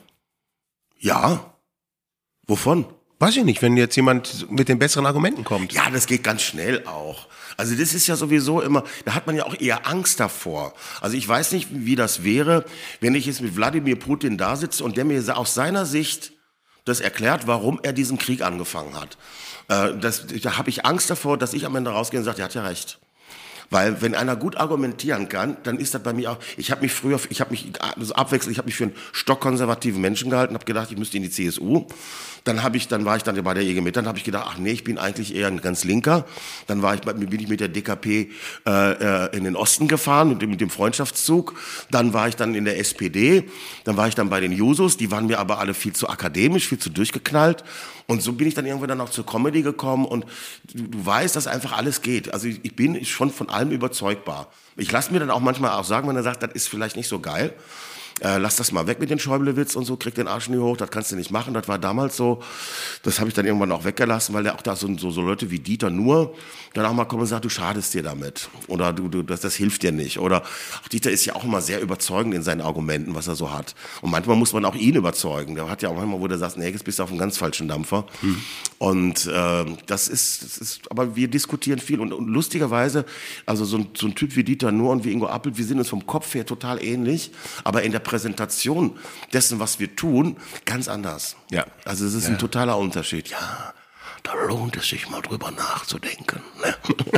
Ja. Wovon? Weiß ich nicht, wenn jetzt jemand mit den besseren Argumenten kommt. Ja, das geht ganz schnell auch. Also das ist ja sowieso immer, da hat man ja auch eher Angst davor. Also ich weiß nicht, wie das wäre, wenn ich jetzt mit Wladimir Putin da sitze und der mir aus seiner Sicht das erklärt, warum er diesen Krieg angefangen hat. Äh, das, da habe ich Angst davor, dass ich am Ende rausgehe und sage, der hat ja recht. Weil wenn einer gut argumentieren kann, dann ist das bei mir auch, ich habe mich früher, ich habe mich also abwechselnd, ich habe mich für einen stockkonservativen Menschen gehalten, habe gedacht, ich müsste in die C S U. Dann habe ich, dann war ich dann bei der E G Metall, dann habe ich gedacht, ach nee, ich bin eigentlich eher ein ganz Linker. Dann war ich, bin ich mit der D K P äh, in den Osten gefahren mit dem, mit dem Freundschaftszug. Dann war ich dann in der S P D. Dann war ich dann bei den Jusos. Die waren mir aber alle viel zu akademisch, viel zu durchgeknallt. Und so bin ich dann irgendwann dann auch zur Comedy gekommen. Und du, du weißt, dass einfach alles geht. Also ich, ich bin schon von allem überzeugbar. Ich lasse mir dann auch manchmal auch sagen, wenn er sagt, das ist vielleicht nicht so geil. Äh, lass das mal weg mit den Schäuble-Witz und so, krieg den Arsch nie hoch, das kannst du nicht machen, das war damals so, das habe ich dann irgendwann auch weggelassen, weil der auch da so, so, so Leute wie Dieter Nuhr dann auch mal kommen und sagen, du schadest dir damit oder du, du, das, das hilft dir nicht oder auch Dieter ist ja auch immer sehr überzeugend in seinen Argumenten, was er so hat und manchmal muss man auch ihn überzeugen, der hat ja auch manchmal, wo der sagt, nee, jetzt bist du auf einem ganz falschen Dampfer hm. und äh, das, ist, das ist, aber wir diskutieren viel und, und lustigerweise, also so ein, so ein Typ wie Dieter Nuhr und wie Ingo Appelt, wir sind uns vom Kopf her total ähnlich, aber in der Präsentation dessen, was wir tun, ganz anders. Ja. Also es ist ja. ein totaler Unterschied. Ja, da lohnt es sich mal drüber nachzudenken. Ne?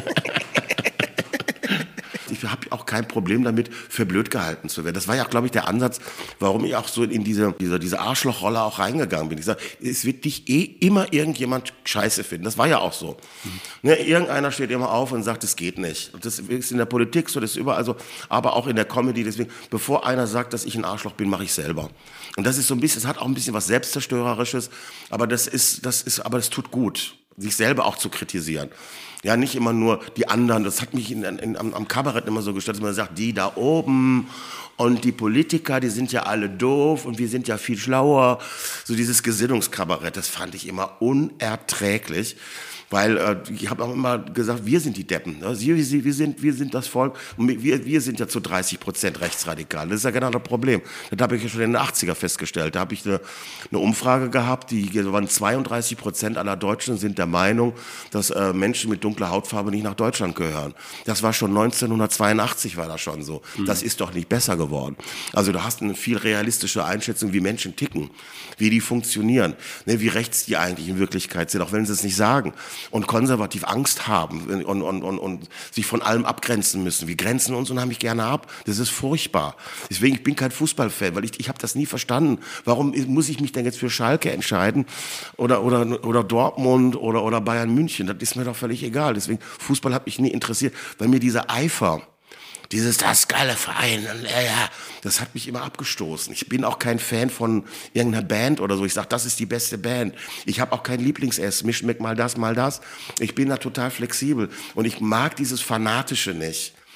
Ich habe auch kein Problem damit, für blöd gehalten zu werden. Das war ja, glaube ich, der Ansatz, warum ich auch so in diese, diese, diese Arschlochrolle auch reingegangen bin. Ich sage, es wird dich eh immer irgendjemand scheiße finden. Das war ja auch so. Mhm. Ne, irgendeiner steht immer auf und sagt, es geht nicht. Und das ist in der Politik so, das ist überall so, aber auch in der Comedy. Deswegen, bevor einer sagt, dass ich ein Arschloch bin, mache ich selber. Und das ist so ein bisschen, es hat auch ein bisschen was Selbstzerstörerisches, aber das ist, das ist, aber das tut gut, sich selber auch zu kritisieren. Ja, nicht immer nur die anderen. Das hat mich in, in, am, am Kabarett immer so gestört, dass man sagt, die da oben und die Politiker, die sind ja alle doof und wir sind ja viel schlauer. So dieses Gesinnungskabarett, das fand ich immer unerträglich. Weil äh, ich habe auch immer gesagt, wir sind die Deppen. Ne? Sie, wir, wir, sind, wir sind das Volk. Und wir, wir sind ja zu dreißig Prozent rechtsradikal. Das ist ja genau das Problem. Das habe ich ja schon in den achtziger festgestellt. Da habe ich eine, eine Umfrage gehabt, die waren zweiunddreißig Prozent aller Deutschen sind der Meinung, dass äh, Menschen mit dunkler Hautfarbe nicht nach Deutschland gehören. Das war schon neunzehnhundertzweiundachtzig war das schon so. Mhm. Das ist doch nicht besser geworden. Also du hast eine viel realistische Einschätzung, wie Menschen ticken, wie die funktionieren, ne, wie rechts die eigentlich in Wirklichkeit sind, auch wenn sie es nicht sagen. Und konservativ Angst haben und, und, und, und sich von allem abgrenzen müssen. Wir grenzen uns unheimlich gerne ab. Das ist furchtbar. Deswegen, ich bin kein Fußballfan, weil ich, ich habe das nie verstanden. Warum muss ich mich denn jetzt für Schalke entscheiden oder, oder, oder Dortmund oder, oder Bayern München? Das ist mir doch völlig egal. Deswegen, Fußball hat mich nie interessiert, weil mir dieser Eifer, dieses, das geile Verein, ja, ja, das hat mich immer abgestoßen. Ich bin auch kein Fan von irgendeiner Band oder so. Ich sage, das ist die beste Band. Ich habe auch kein Lieblingsessen. Mir mal das, mal das. Ich bin da total flexibel. Und ich mag dieses Fanatische nicht.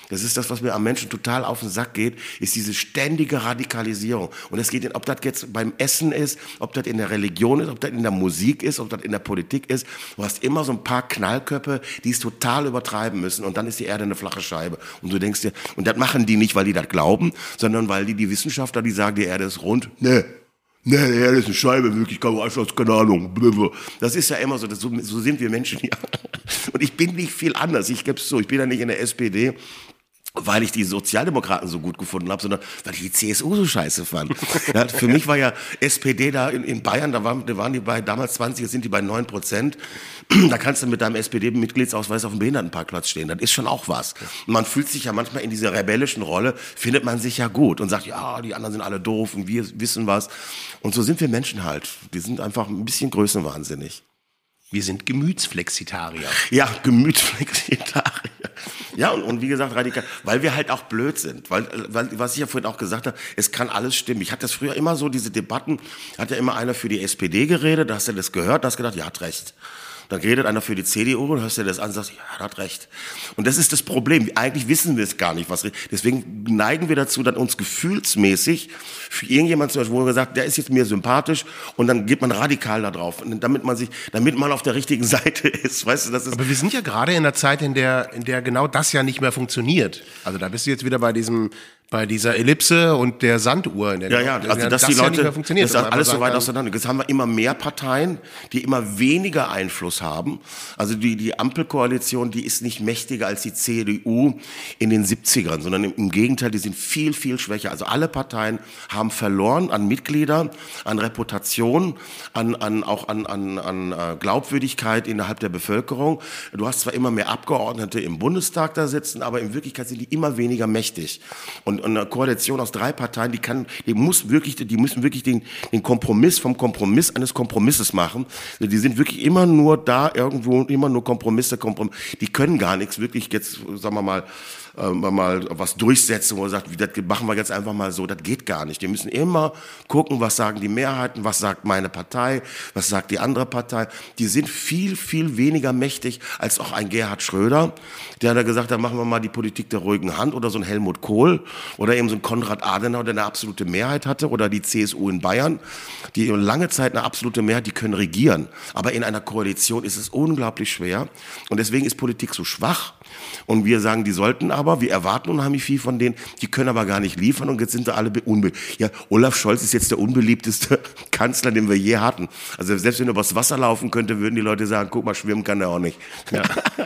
Das ist das, was mir am Menschen total auf den Sack geht, ist diese ständige Radikalisierung. Und es geht, ob das jetzt beim Essen ist, ob das in der Religion ist, ob das in der Musik ist, ob das in der Politik ist. Du hast immer so ein paar Knallköpfe, die es total übertreiben müssen. Und dann ist die Erde eine flache Scheibe. Und du denkst dir, und das machen die nicht, weil die das glauben, sondern weil die, die Wissenschaftler, die sagen, die Erde ist rund. Nee. Nee, die Erde ist eine Scheibe, wirklich, keine Ahnung. Das ist ja immer so, das, so, so sind wir Menschen hier. Und ich bin nicht viel anders, ich gebe es so, ich bin ja nicht in der S P D, weil ich die Sozialdemokraten so gut gefunden habe, sondern weil ich die C S U so scheiße fand. Ja, für mich war ja S P D da in, in Bayern, da waren, da waren die bei damals zwanzig, jetzt sind die bei neun Prozent. Da kannst du mit deinem S P D-Mitgliedsausweis auf dem Behindertenparkplatz stehen. Das ist schon auch was. Und man fühlt sich ja manchmal in dieser rebellischen Rolle, findet man sich ja gut und sagt, ja, die anderen sind alle doof und wir wissen was. Und so sind wir Menschen halt. Die sind einfach ein bisschen größenwahnsinnig. Wir sind Gemütsflexitarier. Ja, Gemütsflexitarier. Ja, und, und wie gesagt, radikal, weil wir halt auch blöd sind. Weil, weil, was ich ja vorhin auch gesagt habe, es kann alles stimmen. Ich hatte das früher immer so, diese Debatten, hat ja immer einer für die S P D geredet, da hast du das gehört, da hast du gedacht, ja, hat recht. Dann redet einer für die C D U und hörst dir das an und sagst, ja, er hat recht. Und das ist das Problem. Eigentlich wissen wir es gar nicht, was. Deswegen neigen wir dazu, dann uns gefühlsmäßig für irgendjemand zum Beispiel, wo wir gesagt, der ist jetzt mir sympathisch und dann geht man radikal da drauf, damit man sich, damit man auf der richtigen Seite ist. Weißt du, das ist. Aber wir sind ja gerade in einer Zeit, in der, in der genau das ja nicht mehr funktioniert. Also da bist du jetzt wieder bei diesem, bei dieser Ellipse und der Sanduhr. In der ja, ja, also dass das die Leute, ja nicht mehr funktioniert. das ist alles so weit auseinander. Jetzt haben wir immer mehr Parteien, die immer weniger Einfluss haben. Also die, die Ampelkoalition, die ist nicht mächtiger als die C D U in den siebzigern, sondern im, im Gegenteil, die sind viel, viel schwächer. Also alle Parteien haben verloren an Mitgliedern, an Reputation, an, an, auch an, an, an Glaubwürdigkeit innerhalb der Bevölkerung. Du hast zwar immer mehr Abgeordnete im Bundestag da sitzen, aber in Wirklichkeit sind die immer weniger mächtig. Und Und eine Koalition aus drei Parteien, die kann, die muss wirklich, die müssen wirklich den, den Kompromiss vom Kompromiss eines Kompromisses machen. Die sind wirklich immer nur da irgendwo, immer nur Kompromisse, Kompromisse. Die können gar nichts wirklich jetzt, sagen wir mal, äh, mal was durchsetzen, wo man sagt, das machen wir jetzt einfach mal so. Das geht gar nicht. Die müssen immer gucken, was sagen die Mehrheiten, was sagt meine Partei, was sagt die andere Partei. Die sind viel, viel weniger mächtig als auch ein Gerhard Schröder, der da gesagt hat, machen wir mal die Politik der ruhigen Hand, oder so ein Helmut Kohl oder eben so ein Konrad Adenauer, der eine absolute Mehrheit hatte, oder die C S U in Bayern, die lange Zeit eine absolute Mehrheit, die können regieren. Aber in einer Koalition ist es unglaublich schwer und deswegen ist Politik so schwach. Und wir sagen, die sollten aber, wir erwarten unheimlich viel von denen, die können aber gar nicht liefern und jetzt sind wir alle unbeliebt. Ja, Olaf Scholz ist jetzt der unbeliebteste Kanzler, den wir je hatten. Also selbst wenn er übers Wasser laufen könnte, würden die Leute sagen, guck mal, schwimmen kann er auch nicht. Ja.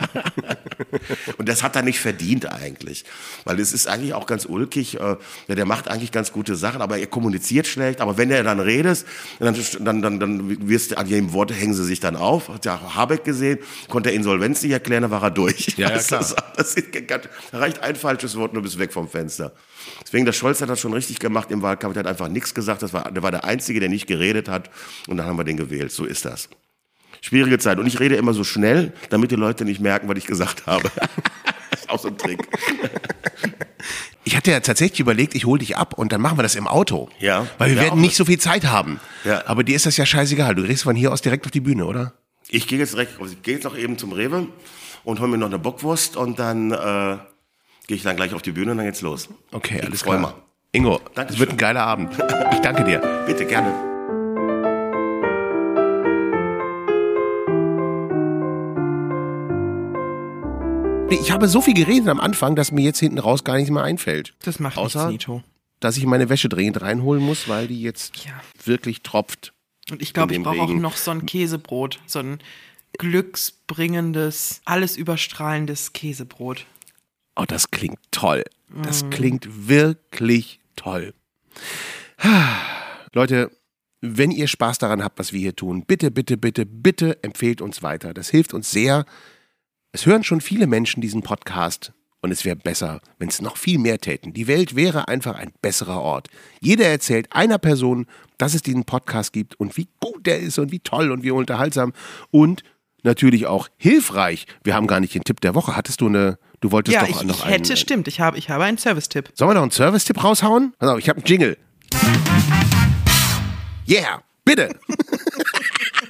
Und das hat er nicht verdient eigentlich. Weil es ist eigentlich auch ganz ulkig, äh, ja, der macht eigentlich ganz gute Sachen, aber er kommuniziert schlecht. Aber wenn er dann redet, dann, dann, dann, dann wirst du, an jedem Wort hängen sie sich dann auf. Hat ja Habeck gesehen, konnte er Insolvenz nicht erklären, dann war er durch. Ja, ja, klar. Das, das ist, da reicht ein falsches Wort, nur bis weg vom Fenster. Deswegen, der Scholz hat das schon richtig gemacht im Wahlkampf, der hat einfach nichts gesagt. Das war, der war der Einzige, der nicht geredet hat. Und dann haben wir den gewählt. So ist das. Schwierige Zeit. Und ich rede immer so schnell, damit die Leute nicht merken, was ich gesagt habe. Das ist auch so ein Trick. Ich hatte ja tatsächlich überlegt, ich hole dich ab und dann machen wir das im Auto. Ja. Weil wir ja, werden nicht so viel Zeit haben. Ja. Aber dir ist das ja scheißegal. Du gehst von hier aus direkt auf die Bühne, oder? Ich gehe jetzt direkt, ich gehe jetzt noch eben zum Rewe und hole mir noch eine Bockwurst und dann äh, gehe ich dann gleich auf die Bühne und dann geht's los. Okay, ich alles freu klar. Mal. Ingo, Dankeschön. es wird ein geiler Abend. Ich danke dir. Bitte, gerne. Ich habe so viel geredet am Anfang, dass mir jetzt hinten raus gar nichts mehr einfällt. Das macht Außer, nichts, Nito. dass ich meine Wäsche dringend reinholen muss, weil die jetzt Ja. wirklich tropft. Und ich glaube, in ich dem brauche auch Regen. noch so ein Käsebrot. So ein glücksbringendes, alles überstrahlendes Käsebrot. Oh, das klingt toll. Das Mm. klingt wirklich toll. Leute, wenn ihr Spaß daran habt, was wir hier tun, bitte, bitte, bitte, bitte empfehlt uns weiter. Das hilft uns sehr. Es hören schon viele Menschen diesen Podcast und es wäre besser, wenn es noch viel mehr täten. Die Welt wäre einfach ein besserer Ort. Jeder erzählt einer Person, dass es diesen Podcast gibt und wie gut der ist und wie toll und wie unterhaltsam und natürlich auch hilfreich. Wir haben gar nicht den Tipp der Woche. Hattest du eine, du wolltest Ja, doch ich, noch ich einen. hätte, stimmt. Ich habe, ich habe einen Service-Tipp. Sollen wir noch einen Service-Tipp raushauen? Also, ich habe einen Jingle. Yeah, bitte.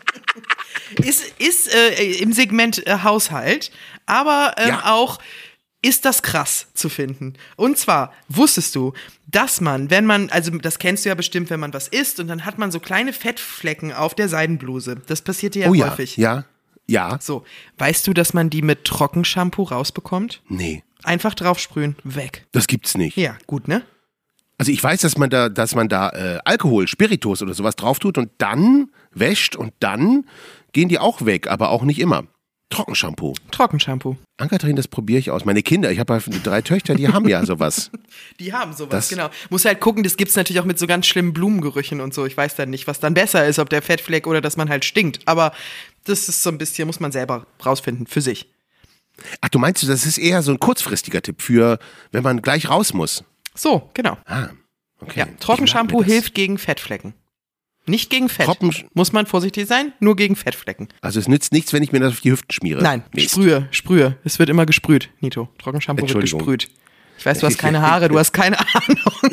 Ist, ist äh, im Segment äh, Haushalt, aber ähm, Ja. auch ist das krass zu finden. Und zwar wusstest du, dass man, wenn man, also das kennst du ja bestimmt, wenn man was isst und dann hat man so kleine Fettflecken auf der Seidenbluse. Das passiert dir ja oh ja, häufig. ja, ja. So, weißt du, dass man die mit Trockenshampoo rausbekommt? Nee, Einfach draufsprühen, weg. das gibt's nicht. Ja, gut, ne? Also ich weiß, dass man da, dass man da äh, Alkohol, Spiritus oder sowas drauf tut und dann wäscht und dann gehen die auch weg, aber auch nicht immer. Trockenshampoo. Trockenshampoo. Ann-Kathrin, das probiere ich aus. Meine Kinder, ich habe halt drei Töchter, die haben ja sowas. Die haben sowas, Das- genau. Muss halt gucken, das gibt's natürlich auch mit so ganz schlimmen Blumengerüchen und so. Ich weiß dann nicht, was dann besser ist, ob der Fettfleck oder dass man halt stinkt. Aber das ist so ein bisschen, muss man selber rausfinden, für sich. Ach, du meinst, das ist eher so ein kurzfristiger Tipp für, wenn man gleich raus muss. So, genau. Ah, okay. Ja, Trockenshampoo Ich merke mir das. hilft gegen Fettflecken. Nicht gegen Fett. Trocken- Muss man vorsichtig sein, nur gegen Fettflecken. Also es nützt nichts, wenn ich mir das auf die Hüften schmiere. Nein, Mist. sprühe, sprühe. Es wird immer gesprüht, Nito. Trockenshampoo wird Entschuldigung. gesprüht. Ich weiß, du hast keine Haare, du hast keine Ahnung.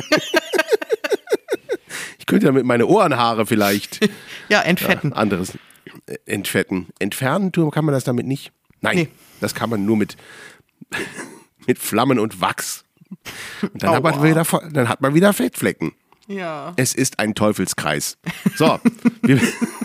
Ich könnte damit meine Ohrenhaare vielleicht Ja, entfetten. anderes äh, entfetten. Entfernen tun kann man das damit nicht. Nein, Nee. das kann man nur mit, mit Flammen und Wachs. Und dann, hat man Aua. wieder, dann hat man wieder Fettflecken. Ja. Es ist ein Teufelskreis. So. wir-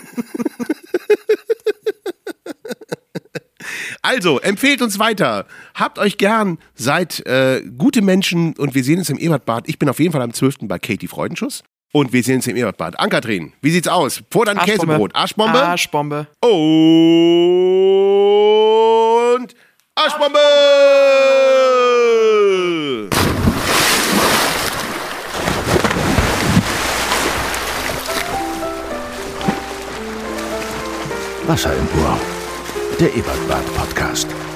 Also, empfehlt uns weiter. Habt euch gern, seid äh, gute Menschen und wir sehen uns im Ebertbad. Ich bin auf jeden Fall am zwölften bei Katie Freudenschuss. Und wir sehen uns im Ebertbad. Ann-Kathrin, wie sieht's aus? Vor dein Käsebrot. Arschbombe? Arschbombe. Und Arschbombe! Wasser im Ohr. Der Ebertbad Podcast.